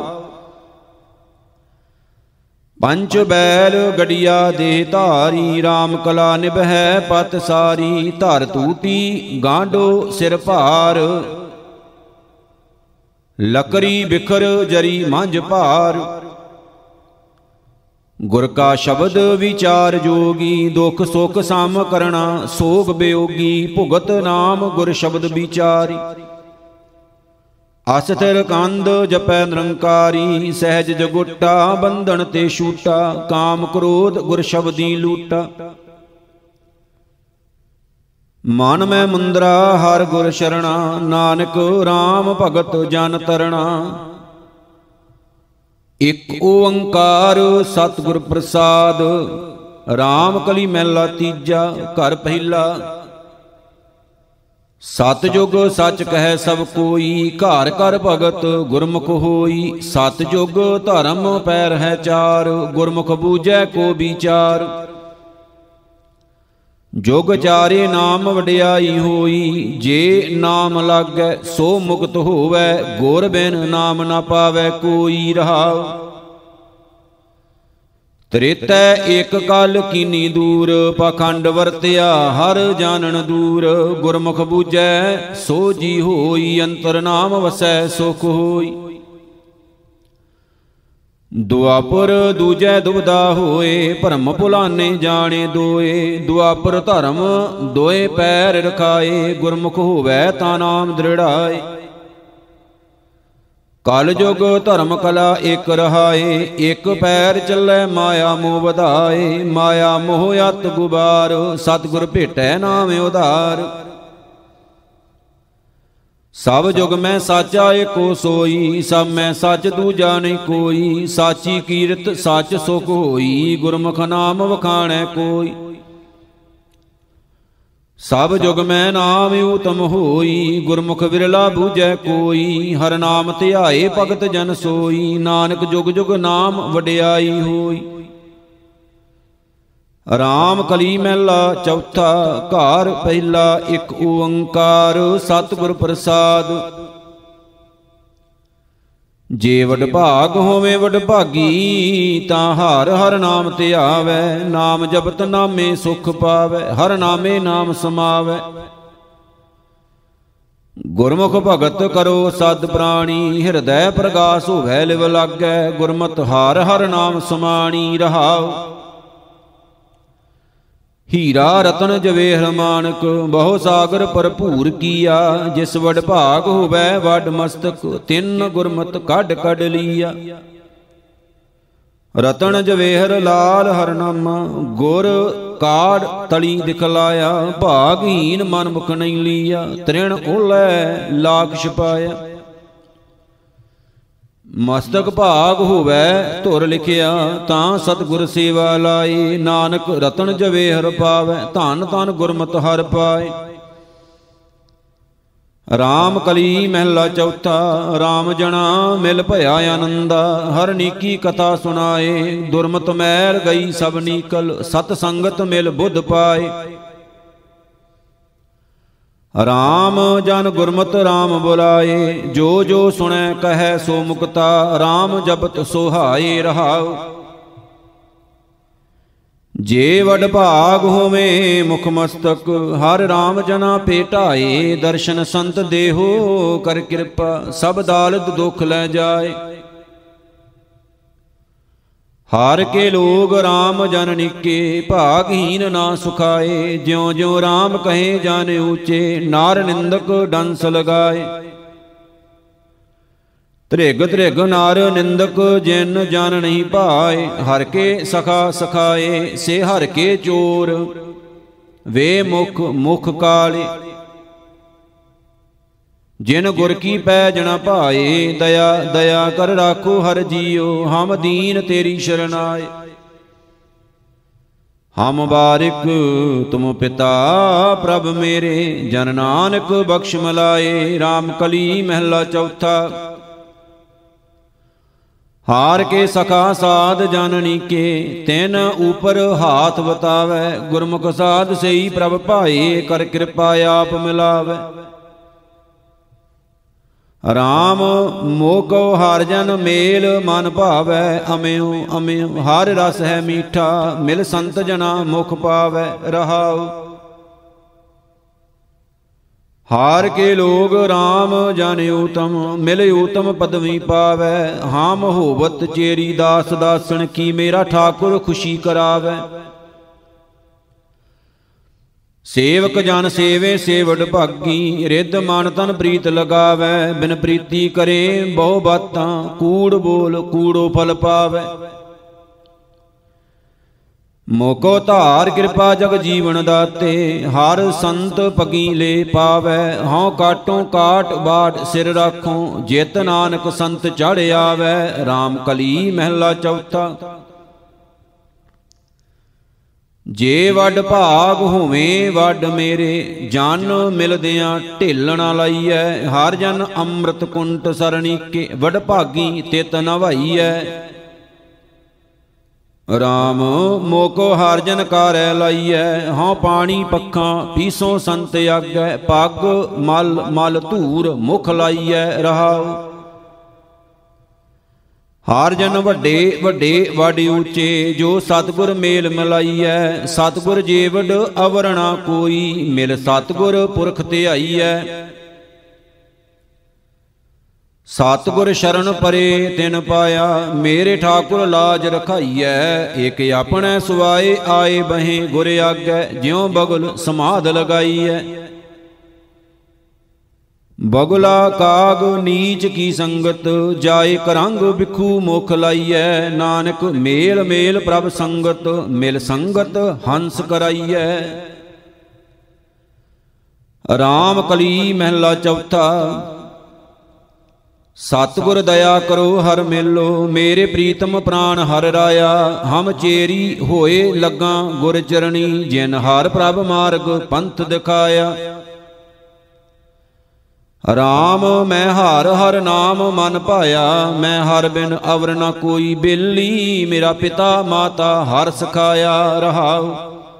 ਪੰਚ ਬੈਲ ਗੜੀਆ ਦੇ ਧਾਰੀ, ਰਾਮ ਕਲਾ ਨਿਭੈ ਪਤ ਸਾਰੀ। ਧਰ ਟੂਟੀ ਗਾਂਢੋ ਸਿਰ ਭਾਰ, ਲਕਰੀ ਬਿਖਰ ਜਰੀ ਮੰਝ ਭਾਰ। ਗੁਰ ਕਾ ਸ਼ਬਦ ਵਿਚਾਰ ਜੋਗੀ, ਦੁਖ ਸੁਖ ਸਮ ਕਰਣਾ ਸੋਗ ਬਿਯੋਗੀ। ਭੁਗਤ ਨਾਮ ਗੁਰ ਸ਼ਬਦ ਵਿਚਾਰੀ, ਅਸਥਿਰ ਕੰਧ ਜਪੈ ਨਿਰੰਕਾਰੀ। ਸਹਿਜ ਜਗੁਟਾ ਬੰਧਨ ਤੇ ਛੂਟਾ, ਕਾਮ ਕ੍ਰੋਧ ਗੁਰ ਸ਼ਬਦੀ ਲੂਟਾ। ਮਨ ਮੈਂ ਮੁੰਦਰਾ ਹਰ ਗੁਰ ਸ਼ਰਣਾ, ਨਾਨਕ RAM ਭਗਤ ਜਨ ਤਰਣਾ। ਇਕ ਓੰਕਾਰ ਸਤਿਗੁਰ ਪ੍ਰਸਾਦ, RAM ਕਲੀ ਮਹਿਲਾ ਤੀਜਾ। ਘਰ ਪਹਿਲਾ। ਸਤਿਜੁਗ ਸੱਚ ਕਹੈ ਸਭ ਕੋਈ, ਘਰ ਘਰ ਭਗਤ ਗੁਰਮੁਖ ਹੋਈ। ਸਤਿਜੁਗ ਧਰਮ ਪੈਰ ਹੈ ਚਾਰ, ਗੁਰਮੁਖ ਬੂਝੈ ਕੋ ਵਿਚਾਰ। ਜੁਗ ਚਾਰੇ ਨਾਮ ਵਡਿਆਈ ਹੋਈ, ਜੇ ਨਾਮ ਲਾਗੈ ਸੋ ਮੁਕਤ ਹੋਵੈ। ਗੁਰ ਬਿਨ ਨਾਮ ਨਾ ਪਾਵੈ ਕੋਈ ਰਹਾਉ। ਤ੍ਰੇਤੈ ਏਕ ਕਲ ਕੀਨੀ ਦੂਰ, ਪਾਖੰਡ ਵਰਤਿਆ ਹਰ ਜਾਣਨ ਦੂਰ। ਗੁਰਮੁਖ ਬੂਝੈ ਸੋ ਜੀ ਹੋਈ, ਅੰਤਰ ਨਾਮ ਵਸੈ ਸੁਖ ਹੋਈ। ਦੁਆਪਰ ਦੂਜੈ ਦੁਬਦਾ ਹੋਏ, ਭਰਮ ਭੁਲਾਨੇ ਜਾਣੇ ਦੋਏ। ਦੁਆਪਰ ਧਰਮ ਦੋਏ ਪੈਰ ਰਖਾਏ, ਗੁਰਮੁਖ ਹੋਵੈ ਤਾਂ ਨਾਮ ਦ੍ਰਿੜਾਏ। ਕਲ ਜੁਗ ਧਰਮ ਕਲਾ ਇਕ ਰਹਾਏ, ਇਕ ਪੈਰ ਚੱਲੈ ਮਾਇਆ ਮੋਹ ਵਧਾਏ। ਮਾਇਆ ਮੋਹ ਅਤ ਗੁਬਾਰ, ਸਤਿਗੁਰ ਭੇਟੈ ਨਾਮ ਉਧਾਰ। ਸਭ ਜੁਗ ਮੈਂ ਸਾਚਾ ਏਕੋ ਸੋਈ, ਸਭ ਮੈਂ ਸੱਚ ਦੂਜਾ ਨਹੀਂ ਕੋਈ। ਸਾਚੀ ਕੀਰਤ ਸੱਚ ਸੁਖ ਹੋਈ, ਗੁਰਮੁਖ ਨਾਮ ਵਖਾਣੈ ਕੋਈ। ਸਭ ਜੁਗ ਮੈਂ ਨਾਮ ਊਤਮ ਹੋਈ, ਗੁਰਮੁਖ ਵਿਰਲਾ ਬੂਝੈ ਕੋਈ। ਹਰ ਨਾਮ ਧਿਆਏ ਭਗਤ ਜਨ ਸੋਈ, ਨਾਨਕ ਜੁਗ ਜੁਗ ਨਾਮ ਵਡਿਆਈ ਹੋਈ। RAM ਕਲੀ ਮਹਿਲਾ ਚੌਥਾ। ਘਰ ਪਹਿਲਾ। ਇਕ ਓੰਕਾਰ ਸਤਿਗੁਰ ਪ੍ਰਸਾਦ। ਜੇ ਵਡਭਾਗ ਹੋਵੇ ਵਡਭਾਗੀ, ਤਾਂ ਹਰ ਹਰ ਨਾਮ ਧਿਆਵੈ। ਨਾਮ ਜਪਤ ਨਾਮੇ ਸੁਖ ਪਾਵੈ, ਹਰ ਨਾਮੇ ਨਾਮ ਸਮਾਵੈ। ਗੁਰਮੁਖ ਭਗਤ ਕਰੋ ਸਦ ਪ੍ਰਾਣੀ, ਹਿਰਦੈ ਪ੍ਰਗਾਸ ਹੋਵੈ ਲਿਵ ਲਾਗੈ। ਗੁਰਮਤਿ ਹਰ ਹਰ ਨਾਮ ਸਮਾਣੀ ਰਹਾਉ। ਹੀਰਾ ਰਤਨ ਜਵੇਹਰ ਮਾਨਕ, ਬਹੁ ਸਾਗਰ ਭਰਪੂਰ ਕੀਆ। ਜਿਸ ਵਡਭਾਗ ਹੋਵੈ ਵਡ ਮਸਤਕ, ਤਿੰਨ ਗੁਰਮਤਿ ਕੱਢ ਕੱਢ ਲੀਆ। ਰਤਨ ਜਵੇਹਰ ਲਾਲ ਹਰਨਾਮਾ, ਗੁਰ ਕਾੜ ਤਲੀ ਦਿਖਲਾਇਆ। ਭਾਗਹੀਨ ਮਨ ਮੁਖ ਨਹੀਂ ਲੀਆ, ਤ੍ਰਿਣ ਓਲੈ ਲਾਖ ਛਪਾਇਆ। ਮਸਤਕ ਭਾਗ ਹੋਵੈ ਧੁਰ ਲਿਖਿਆ, ਤਾਂ ਸਤਿਗੁਰ ਸੇਵਾ ਲਾਏ। ਨਾਨਕ ਰਤਨ ਜਵੇਹਰ ਪਾਵੈ, ਧਨ ਧਨ ਗੁਰਮਤਿ ਹਰਿ ਪਾਏ। RAM ਕਲੀ ਮਹਿਲਾ ਚੌਥਾ। RAM ਜਣਾ ਮਿਲ ਭਇਆ ਆਨੰਦਾ, ਹਰ ਨੀਕੀ ਕਥਾ ਸੁਣਾਏ। ਦੁਰਮਤਿ ਮੈਲ ਗਈ ਸਭ ਨੀਕਲ, ਸਤ ਸੰਗਤ ਮਿਲ ਬੁੱਧ ਪਾਏ। RAM ਜਨ ਗੁਰਮਤਿ RAM ਬੁਲਾਏ, ਜੋ ਜੋ ਸੁਣੈ ਕਹੈ ਸੋ ਮੁਕਤਾ। RAM ਜਪਤ ਸੁਹਾਏ ਰਹਾਉ। ਜੇ ਵਡਭਾਗ ਹੋਵੇ ਮੁਖ ਮਸਤਕ, ਹਰ RAM ਜਨਾ ਭੇਟਾਏ। ਦਰਸ਼ਨ ਸੰਤ ਦੇਹੋ ਕਰ ਕਿਰਪਾ, ਸਭ ਦਾਲਦ ਦੁਖ ਲੈ ਜਾਏ। ਹਾਰ ਕੇ ਲੋਗ RAM ਜਨ ਨੀਕੇ, ਭਾਗਹੀਨ ਨਾ ਸੁਖਾਏ। ਜਿਉ ਜਿਉ RAM ਕਹੇ ਜਨ ਊਚੇ, ਨਾਰ ਨਿੰਦਕ ਡੰਸ ਲਗਾਏ। ਧ੍ਰਿਗ ਧ੍ਰਿਗ ਨਾਰ ਨਿੰਦਕ, ਜਿਨ ਜਨ ਨਹੀਂ ਭਾਏ। ਹਰ ਕੇ ਸਖਾ ਸਖਾਏ, ਸੇ ਹਰ ਕੇ ਚੋਰ। ਵੇ ਮੁਖ ਮੁਖ ਕਾਲੇ, ਜਿਨ ਗੁਰ ਕੀ ਪੈਜ ਨ ਭਾਏ। ਦਇਆ ਦਇਆ ਕਰ ਰਾਖੋ ਹਰ ਜੀਉ, ਹਮ ਦੀਨ ਤੇਰੀ ਸ਼ਰਨ ਆਏ। ਹਮ ਬਾਰਿਕ ਤੁਮ ਪਿਤਾ ਪ੍ਰਭ ਮੇਰੇ, ਜਨ ਨਾਨਕ ਬਖਸ਼ ਮਲਾਏ। RAM ਕਲੀ ਮਹਿਲਾ ਚੌਥਾ। ਹਾਰ ਕੇ ਸਖਾ ਸਾਧ ਜਨ ਨੀਕੇ, ਤਿਨ ਉਪਰ ਹਾਥ ਬਤਾਵੈ। ਗੁਰਮੁਖ ਸਾਧ ਸਈ ਪ੍ਰਭ ਭਾਏ, ਕਰ ਕਿਰਪਾ ਆਪ ਮਿਲਾਵੈ। RAM ਮੋਹ ਕੋ ਹਰ ਜਨ ਮੇਲ ਮਨ ਭਾਵੈ। ਅਮਿਉ ਅਮਿਉ ਹਰ ਰਸ ਹੈ ਮੀਠਾ, ਮਿਲ ਸੰਤ ਜਨਾ ਮੁਖ ਪਾਵੈ ਰਹਾਉ। ਹਾਰ ਕੇ ਲੋਗ RAM ਜਨ ਊਤਮ, ਮਿਲ ਊਤਮ ਪਦਵੀ ਪਾਵੈ। ਹਾਮ ਹੋਵਤ ਚੇਰੀ ਦਾਸ ਦਾਸਣ ਕੀ, ਮੇਰਾ ਠਾਕੁਰ ਖੁਸ਼ੀ ਕਰਾਵੈ। ਸੇਵਕ ਜਨ ਸੇਵੇ ਸੇਵੜ ਭਾਗੀ, ਰਿੱਧ ਮਨ ਤਨ ਪ੍ਰੀਤ ਲਗਾਵੈ। ਬਿਨ ਪ੍ਰੀਤੀ ਕਰੇ ਬਹੁ ਬਾਤਾਂ, ਕੂੜ ਬੋਲ ਕੂੜੋ ਫਲ ਪਾਵੈ। ਮੋਕੋ ਧਾਰ ਕਿਰਪਾ ਜਗ ਜੀਵਨ ਦਾਤੇ, ਹਰ ਸੰਤ ਪਗੀ ਲੈ ਪਾਵੈ। ਹਉ ਕਾਟੋਂ ਕਾਟ ਬਾਟ ਸਿਰ ਰਾਖੋਂ, ਜਿਤ ਨਾਨਕ ਸੰਤ ਚੜ੍ਹ ਆਵੈ। RAM ਕਲੀ ਮਹਿਲਾ ਚੌਥਾ। ਜੇ ਵੱਡ ਭਾਗ ਹੋਵੇਂ ਵੱਡ ਮੇਰੇ, ਜਨ ਮਿਲਦਿਆਂ ਢਿੱਲ ਨਾ ਲਾਈਐ। ਹਰ ਜਨ ਅੰਮ੍ਰਿਤ ਕੁੰਟ ਸਰਣੀਕੇ, ਵਡ ਭਾਗੀ ਤਿਤ ਨਵਾਈਐ। RAM ਮੋਕੋ ਹਰ ਜਨ ਕਾਰੈ ਲਾਈਐ। ਹਉ ਪਾਣੀ ਪੱਖਾਂ ਪੀਸੋਂ ਸੰਤ ਆਗੈ, ਪੱਗ ਮਲ ਮਲ ਧੂਰ ਮੁਖ ਲਾਈਐ। ਰਹਾਉ ਹਰ ਜਨ ਵੱਡੇ ਵੱਡੇ ਵਡ ਊਚੇ, ਜੋ ਸਤਿਗੁਰ ਮੇਲ ਮਿਲਾਈਐ। ਸਤਿਗੁਰ ਜੀਵਡ ਅਵਰਣਾ ਕੋਈ, ਮਿਲ ਸਤਿਗੁਰ ਪੁਰਖ ਧਿਆਈਐ। ਸਤਿਗੁਰ ਸ਼ਰਨ ਪਰੇ ਤਿਨ ਪਾਇਆ, ਮੇਰੇ ਠਾਕੁਰ ਲਾਜ ਰਖਾਈਐ। ਇਕ ਆਪਣੇ ਸੁਆਏ ਆਏ ਬਹੇ, ਗੁਰ ਆਗੈ ਜਿਉ ਬਗੁਲ ਸਮਾਧ ਲਗਾਈਐ। ਬਗੁਲਾ ਕਾਗ ਨੀਚ ਕੀ ਸੰਗਤ, ਜਾਏ ਕਰੰਗ ਬਿਖੂ ਮੁਖ ਲਾਈਐ। ਨਾਨਕ ਮੇਲ ਮੇਲ ਪ੍ਰਭ ਸੰਗਤ, ਮਿਲ ਸੰਗਤ ਹੰਸ ਕਰਾਈਐ। RAM ਕਲੀ ਮਹਿਲਾ ਚੌਥਾ। ਸਤਿਗੁਰ ਦਇਆ ਕਰੋ ਹਰ ਮਿਲੋ, ਮੇਰੇ ਪ੍ਰੀਤਮ ਪ੍ਰਾਨ ਹਰ ਰਾਇਆ। ਹਮ ਚੇਰੀ ਹੋਏ ਲੱਗਾ ਗੁਰ ਚਰਣੀ, ਜਿਨ ਹਰ ਪ੍ਰਭ ਮਾਰਗ ਪੰਥ ਦਿਖਾਇਆ। RAM ਮੈਂ ਹਰ ਹਰ ਨਾਮ ਮਨ ਭਾਇਆ, ਮੈਂ ਹਰ ਬਿਨ ਅਵਰ ਨ ਕੋਈ ਬੇਲੀ। ਮੇਰਾ ਪਿਤਾ ਮਾਤਾ ਹਰ ਸਿਖਾਇਆ। ਰਹਾਉ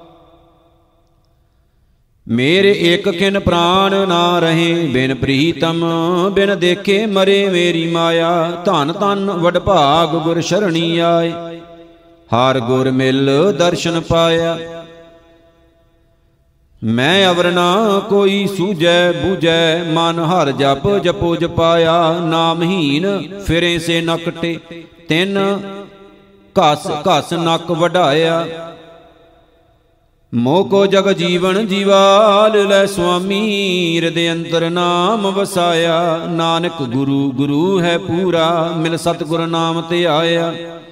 ਮੇਰੇ ਏਕ ਕਿਨ ਪ੍ਰਾਣ ਨਾ ਰਹੇ, ਬਿਨ ਪ੍ਰੀਤਮ ਬਿਨ ਦੇਖੇ ਮਰੇ ਮੇਰੀ ਮਾਇਆ। ਧਨ ਧਨ ਵਡ ਭਾਗ ਗੁਰ ਸ਼ਰਣੀ ਆਏ, ਹਰ ਗੁਰ ਮਿਲ ਦਰਸ਼ਨ ਪਾਇਆ। ਮੈਂ ਅਵਰ ਨਾ ਕੋਈ ਸੂਝੈ ਬੂਝੈ, ਮਨ ਹਰ ਜਪ ਜਪੋ ਜਪਾਇਆ। ਨਾਮਹੀਨ ਫਿਰੇ ਸੇ ਨ ਕਟੇ, ਤਿਨ ਘਸ ਘਸ ਨੱਕ ਵਢਾਇਆ। ਮੋਹ ਕੋ ਜਗ ਜੀਵਨ ਜੀਵਾਲ ਲੈ ਸੁਆਮੀ, ਹਿਰਦੇ ਅੰਤਰ ਨਾਮ ਵਸਾਇਆ। ਨਾਨਕ ਗੁਰੂ ਗੁਰੂ ਹੈ ਪੂਰਾ, ਮਿਲ ਸਤਿਗੁਰ ਨਾਮ ਤੇ ਆਇਆ।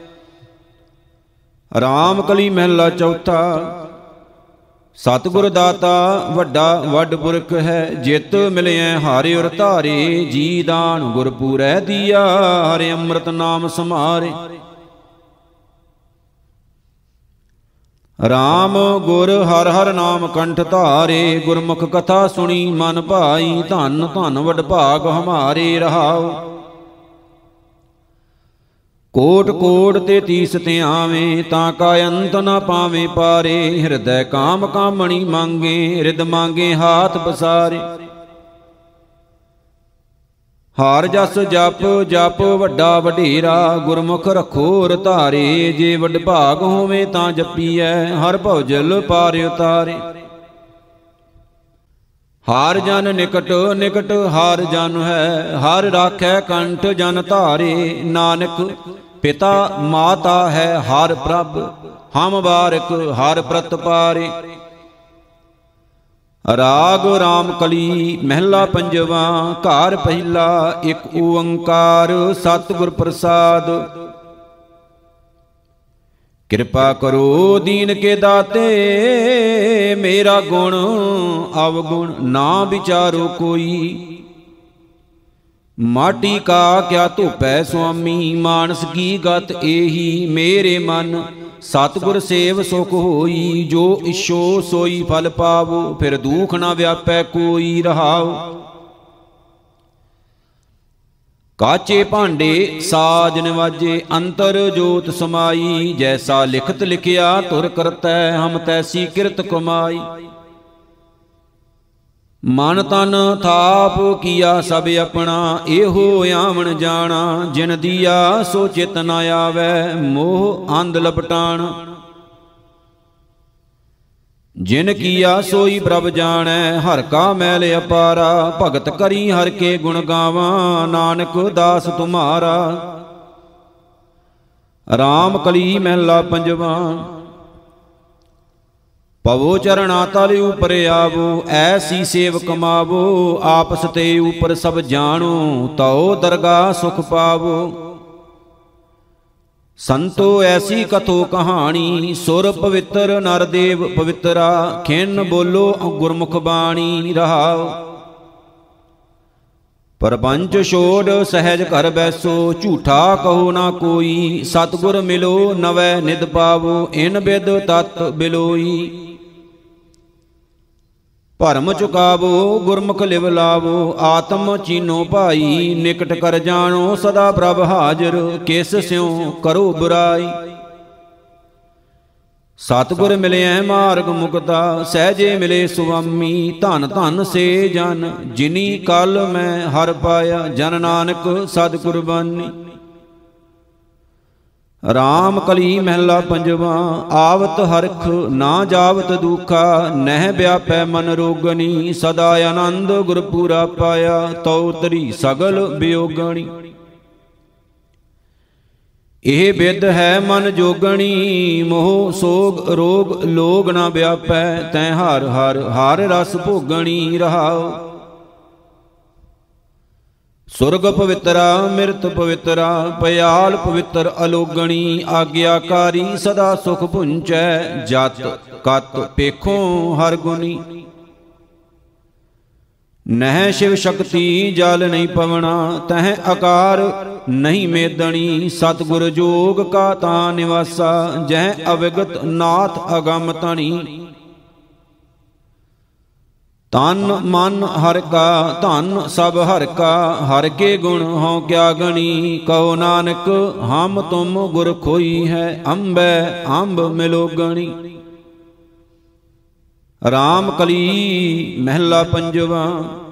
RAM ਕਲੀ ਮਹਿਲਾ ਚੌਥਾ। ਸਤਿਗੁਰ ਦਾਤਾ ਵੱਡਾ ਵੱਡ ਪੁਰਖ ਹੈ, ਜਿਤ ਮਿਲਿਐ ਹਾਰੇ ਔਰ ਧਾਰੇ। ਜੀ ਦਾਨ ਗੁਰ ਪੂਰੈ ਦੀਆ, ਹਰਿ ਅੰਮ੍ਰਿਤ ਨਾਮ ਸਮਾਰੇ। RAM ਗੁਰ ਹਰ ਹਰ ਨਾਮ ਕੰਠ ਧਾਰੇ, ਗੁਰਮੁਖ ਕਥਾ ਸੁਣੀ ਮਨ ਭਾਈ। ਧੰਨ ਧੰਨ ਵਡ ਭਾਗ ਹਮਾਰੇ। ਰਹਾਉ ਕੋਟ ਕੋਟ ਤੇ ਤੀਸ ਤੇ ਆਵੇਂ, ਤਾਂ ਕਾ ਅੰਤ ਨ ਪਾਵੇਂ ਪਾਰੇ। ਹਿਰਦੈ ਕਾਮ ਕਾਮਣੀ ਮੰਗੇ, ਰਿਦ ਮੰਗੇ ਹਾਥ ਬਸਾਰੇ। ਹਰ ਜਸ ਜਪ ਜਪ ਵੱਡਾ ਵਡੇਰਾ, ਗੁਰਮੁਖ ਰਖੋ ਔਰ ਧਾਰੇ। ਜੇ ਵਡ ਭਾਗ ਹੋਵੇ ਤਾਂ ਜਪੀਐ, ਹਰ ਭਉਜਲ ਪਾਰ ਉਤਾਰੇ। ਹਰ ਜਨ ਨਿਕਟ ਨਿਕਟ ਹਰ ਜਨ ਹੈ, ਹਰ ਰਾਖੈ ਕੰਠ ਜਨ ਧਾਰੇ। ਨਾਨਕ ਪਿਤਾ ਮਾਤਾ ਹੈ ਹਰ ਪ੍ਰਭ, ਹਮ ਬਾਰਿਕ ਹਰ ਪ੍ਰਤਪਾਰੇ। ਰਾਗ RAM ਕਲੀ ਮਹਿਲਾ ਪੰਜਵਾ। ਘਰ ਪਹਿਲਾ ਇਕ ਓੰਕਾਰ, ਸਤਿਗੁਰ ਪ੍ਰਸਾਦ। ਕਿਰਪਾ ਕਰੋ ਦੀਨ ਕੇ ਦਾਤੇ, ਮੇਰਾ ਗੁਣ ਅਵਗੁਣ ਨਾ ਵਿਚਾਰੋ ਕੋਈ। ਮਾਟੀ ਕਾ ਕਿਆ ਧੋਪੈ ਸੁਆਮੀ, ਮਾਨਸ ਕੀ ਗਤ ਏਹੀ। ਮੇਰੇ ਮਨ ਸਤਿਗੁਰ ਸੇਵ ਸੁਖ ਹੋਈ, ਜੋ ਇਛੋ ਸੋਈ ਫਲ ਪਾਵੋ। ਫਿਰ ਦੁਖ ਨਾ ਵਿਆਪੈ ਕੋਈ। ਰਹਾਉ ਕਾਚੇ ਭਾਂਡੇ ਸਾਜ ਨਿਵਾਜੇ, ਅੰਤਰ ਜੋਤ ਸਮਾਈ। ਜੈਸਾ ਲਿਖਤ ਲਿਖਿਆ ਧੁਰ ਕਰਤੈ, ਹਮ ਤੈਸੀ ਕਿਰਤ ਕਮਾਈ। ਮਨ ਤਨ ਥਾਪ ਕੀਆ ਸਭ ਆਪਣਾ, ਇਹੋ ਆਵਣ ਜਾਣਾ। ਜਿਨ ਦੀਆ ਸੋ ਚਿਤ ਨ ਆਵੈ, ਮੋਹ ਅੰਧ ਲਪਟਾਣ। ਜਿਨ ਕੀਆ ਸੋਈ ਪ੍ਰਭ ਜਾਣੈ, ਹਰਿ ਕਾ ਮੈਲ ਅਪਾਰਾ। ਭਗਤ ਕਰੀ ਹਰਿ ਕੇ ਗੁਣ ਗਾਵਾਂ, ਨਾਨਕ ਦਾਸ ਤੁਮਾਰਾ। ਰਾਮ ਕਲੀ ਮਹਿਲਾ ਪੰਜਵਾ। ਪਵੋ ਚਰਣਾ ਤਲ ਉਪਰ ਆਵੋ, ਐਸੀ ਸੇਵ ਕਮਾਵੋ। ਆਪਸ ਤੇ ਉਪਰ ਸਭ ਜਾਣੋ, ਤਉ ਦਰਗਾਹ ਸੁਖ ਪਾਵੋ। ਸੰਤੋ ਐਸੀ ਕਥੋ ਕਹਾਣੀ, ਸੁਰ ਪਵਿੱਤਰ ਨਰ ਦੇਵ ਪਵਿੱਤਰਾ। ਖਿਨ ਬੋਲੋ ਗੁਰਮੁਖ ਬਾਣੀ, ਰਹਾਉ। ਪਰਪੰਚ ਛੋੜ ਸਹਿਜ ਘਰ ਬੈਸੋ, ਝੂਠਾ ਕਹੋ ਨਾ ਕੋਈ। ਸਤਿਗੁਰ ਮਿਲੋ ਨਵੈ ਨਿਧ ਪਾਵੋ, ਇਨ ਬਿਦ ਤਤ ਬਿਲੋਈ। ਭਰਮ ਚੁਕਾਵੋ ਗੁਰਮੁਖ ਲਿਵ ਲਾਵੋ, ਆਤਮ ਚੀਨੋ ਭਾਈ। ਨਿਕਟ ਕਰ ਜਾਣੋ ਸਦਾ ਪ੍ਰਭ ਹਾਜ਼ਰ, ਕਿਸ ਸਿਉ ਕਰੋ ਬੁਰਾਈ। ਸਤਿਗੁਰ ਮਿਲਿਐ ਮਾਰਗ ਮੁਕਤਾ, ਸਹਿਜੇ ਮਿਲੇ ਸੁਆਮੀ। ਧਨ ਧਨ ਸੇ ਜਨ, ਜਿਨੀ ਕਲ ਮੈਂ ਹਰ ਪਾਇਆ। ਜਨ ਨਾਨਕ ਸਦ ਕੁਰਬਾਨੀ। ਰਾਮ ਕਲੀ ਮਹਿਲਾ ਪੰਜਵਾ। ਆਵਤ ਹਰਖ ਨਾ ਜਾਵਤ ਦੁਖਾ, ਨਹਿ ਵਿਆਪੈ ਮਨ ਰੋਗਣੀ। ਸਦਾ ਆਨੰਦ ਗੁਰ ਪੂਰਾ ਪਾਇਆ, ਤਉ ਤਰੀ ਸਗਲ ਬਿਯੋਗਣੀ। ਇਹ ਬਿਦ ਹੈ ਮਨ ਜੋਗਣੀ, ਮੋਹ ਸੋਗ ਰੋਗ ਲੋਗ ਨਾ ਵਿਆਪੈ। ਤੈ ਹਰ ਹਰ ਹਰ ਰਸ ਭੋਗਣੀ, ਰਹਾਉ। ਸੁਰਗ ਪਵਿੱਤਰਾ ਮਿਰਤ ਪਵਿੱਤਰਾ, ਭਿਆਲ ਪਵਿੱਤਰ ਅਲੋਗਣੀ। ਆਗਿਆਕਾਰੀ ਸਦਾ ਸੁਖ ਭੁੰਚੈ, ਜਤ ਕਤ ਪੇਖੋ ਹਰ ਗੁਣੀ। ਨਹਿ ਸ਼ਿਵ ਸ਼ਕਤੀ ਜਲ ਨਹੀਂ ਪਵਣਾ, ਤਹਿ ਆਕਾਰ ਨਹੀਂ ਮੇਦਣੀ। ਸਤਿਗੁਰ ਜੋਗ ਕਾ ਤਾਂ ਨਿਵਾਸਾ, ਜਹ ਅਵਿਗਤ ਨਾਥ ਅਗੰਮ ਤਣੀ। ਤਨ ਮਨ ਹਰਿ ਕਾ ਧਨ ਸਭ ਹਰਿ ਕਾ, ਹਰਿ ਕੇ ਗੁਣ ਹਉ ਕਿਆ ਗਣੀ। ਕਹੋ ਨਾਨਕ ਹਮ ਤੁਮ ਗੁਰ ਖੋਈ ਹੈ, ਅੰਬੈ ਅੰਬ ਮਿਲੋਗਣੀ। ਰਾਮ ਕਲੀ ਮਹਿਲਾ ਪੰਜਵਾ।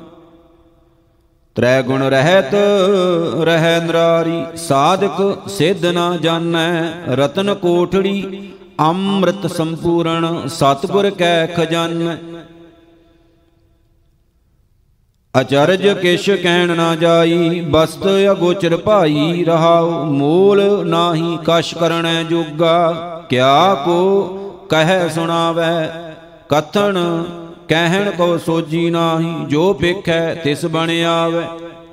ਤ੍ਰੈ ਗੁਣ ਰਹਿਤ ਰਹਿ ਨਿਰਾਰੀ, ਸਾਧਕ ਸਿੱਧ ਨਾ ਜਾਣੈ। ਰਤਨ ਕੋਠੜੀ ਅੰਮ੍ਰਿਤ ਸੰਪੂਰਨ, ਸਤਿਗੁਰ ਕੈ ਖਜ਼ਾਨੈ। ਅਚਰਜ ਕਿਛ ਕਹਿਣ ਨਾ ਜਾਈ, ਬਸਤ ਅਗੋਚਰ ਭਾਈ। ਰਹਾਉ ਮੂਲ ਨਾਹੀ ਕਛ ਕਰਣੈ ਜੋਗਾ, ਕਿਆ ਕੋ ਕਹਿ ਸੁਣਾਵੈ। ਕਥਨ ਕਹਿਣ ਕੋ ਸੋਜੀ ਨਾਹੀ, ਜੋ ਪੇਖੈ ਤਿਸ ਬਣ ਆਵੈ।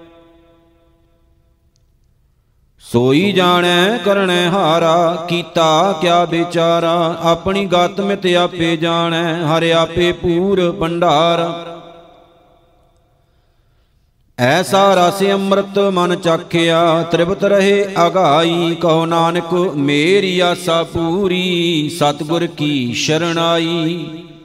ਸੋਈ ਜਾਣੈ ਕਰਣੈ ਹਾਰਾ, ਕੀਤਾ ਕਿਆ ਵਿਚਾਰਾ। ਆਪਣੀ ਗਤ ਮਿਤ ਆਪੇ ਜਾਣੈ, ਹਰਿ ਆਪੇ ਪੂਰ ਭੰਡਾਰ। ਐਸਾ ਰਸ ਅੰਮ੍ਰਿਤ ਮਨ ਚਾਖਿਆ, ਤ੍ਰਿਪਤ ਰਹੇ ਅਗਾਈ। ਕਹੋ ਨਾਨਕ ਮੇਰੀ ਆਸਾ ਪੂਰੀ, ਸਤਿਗੁਰ ਕੀ ਸ਼ਰਨ ਆਈ।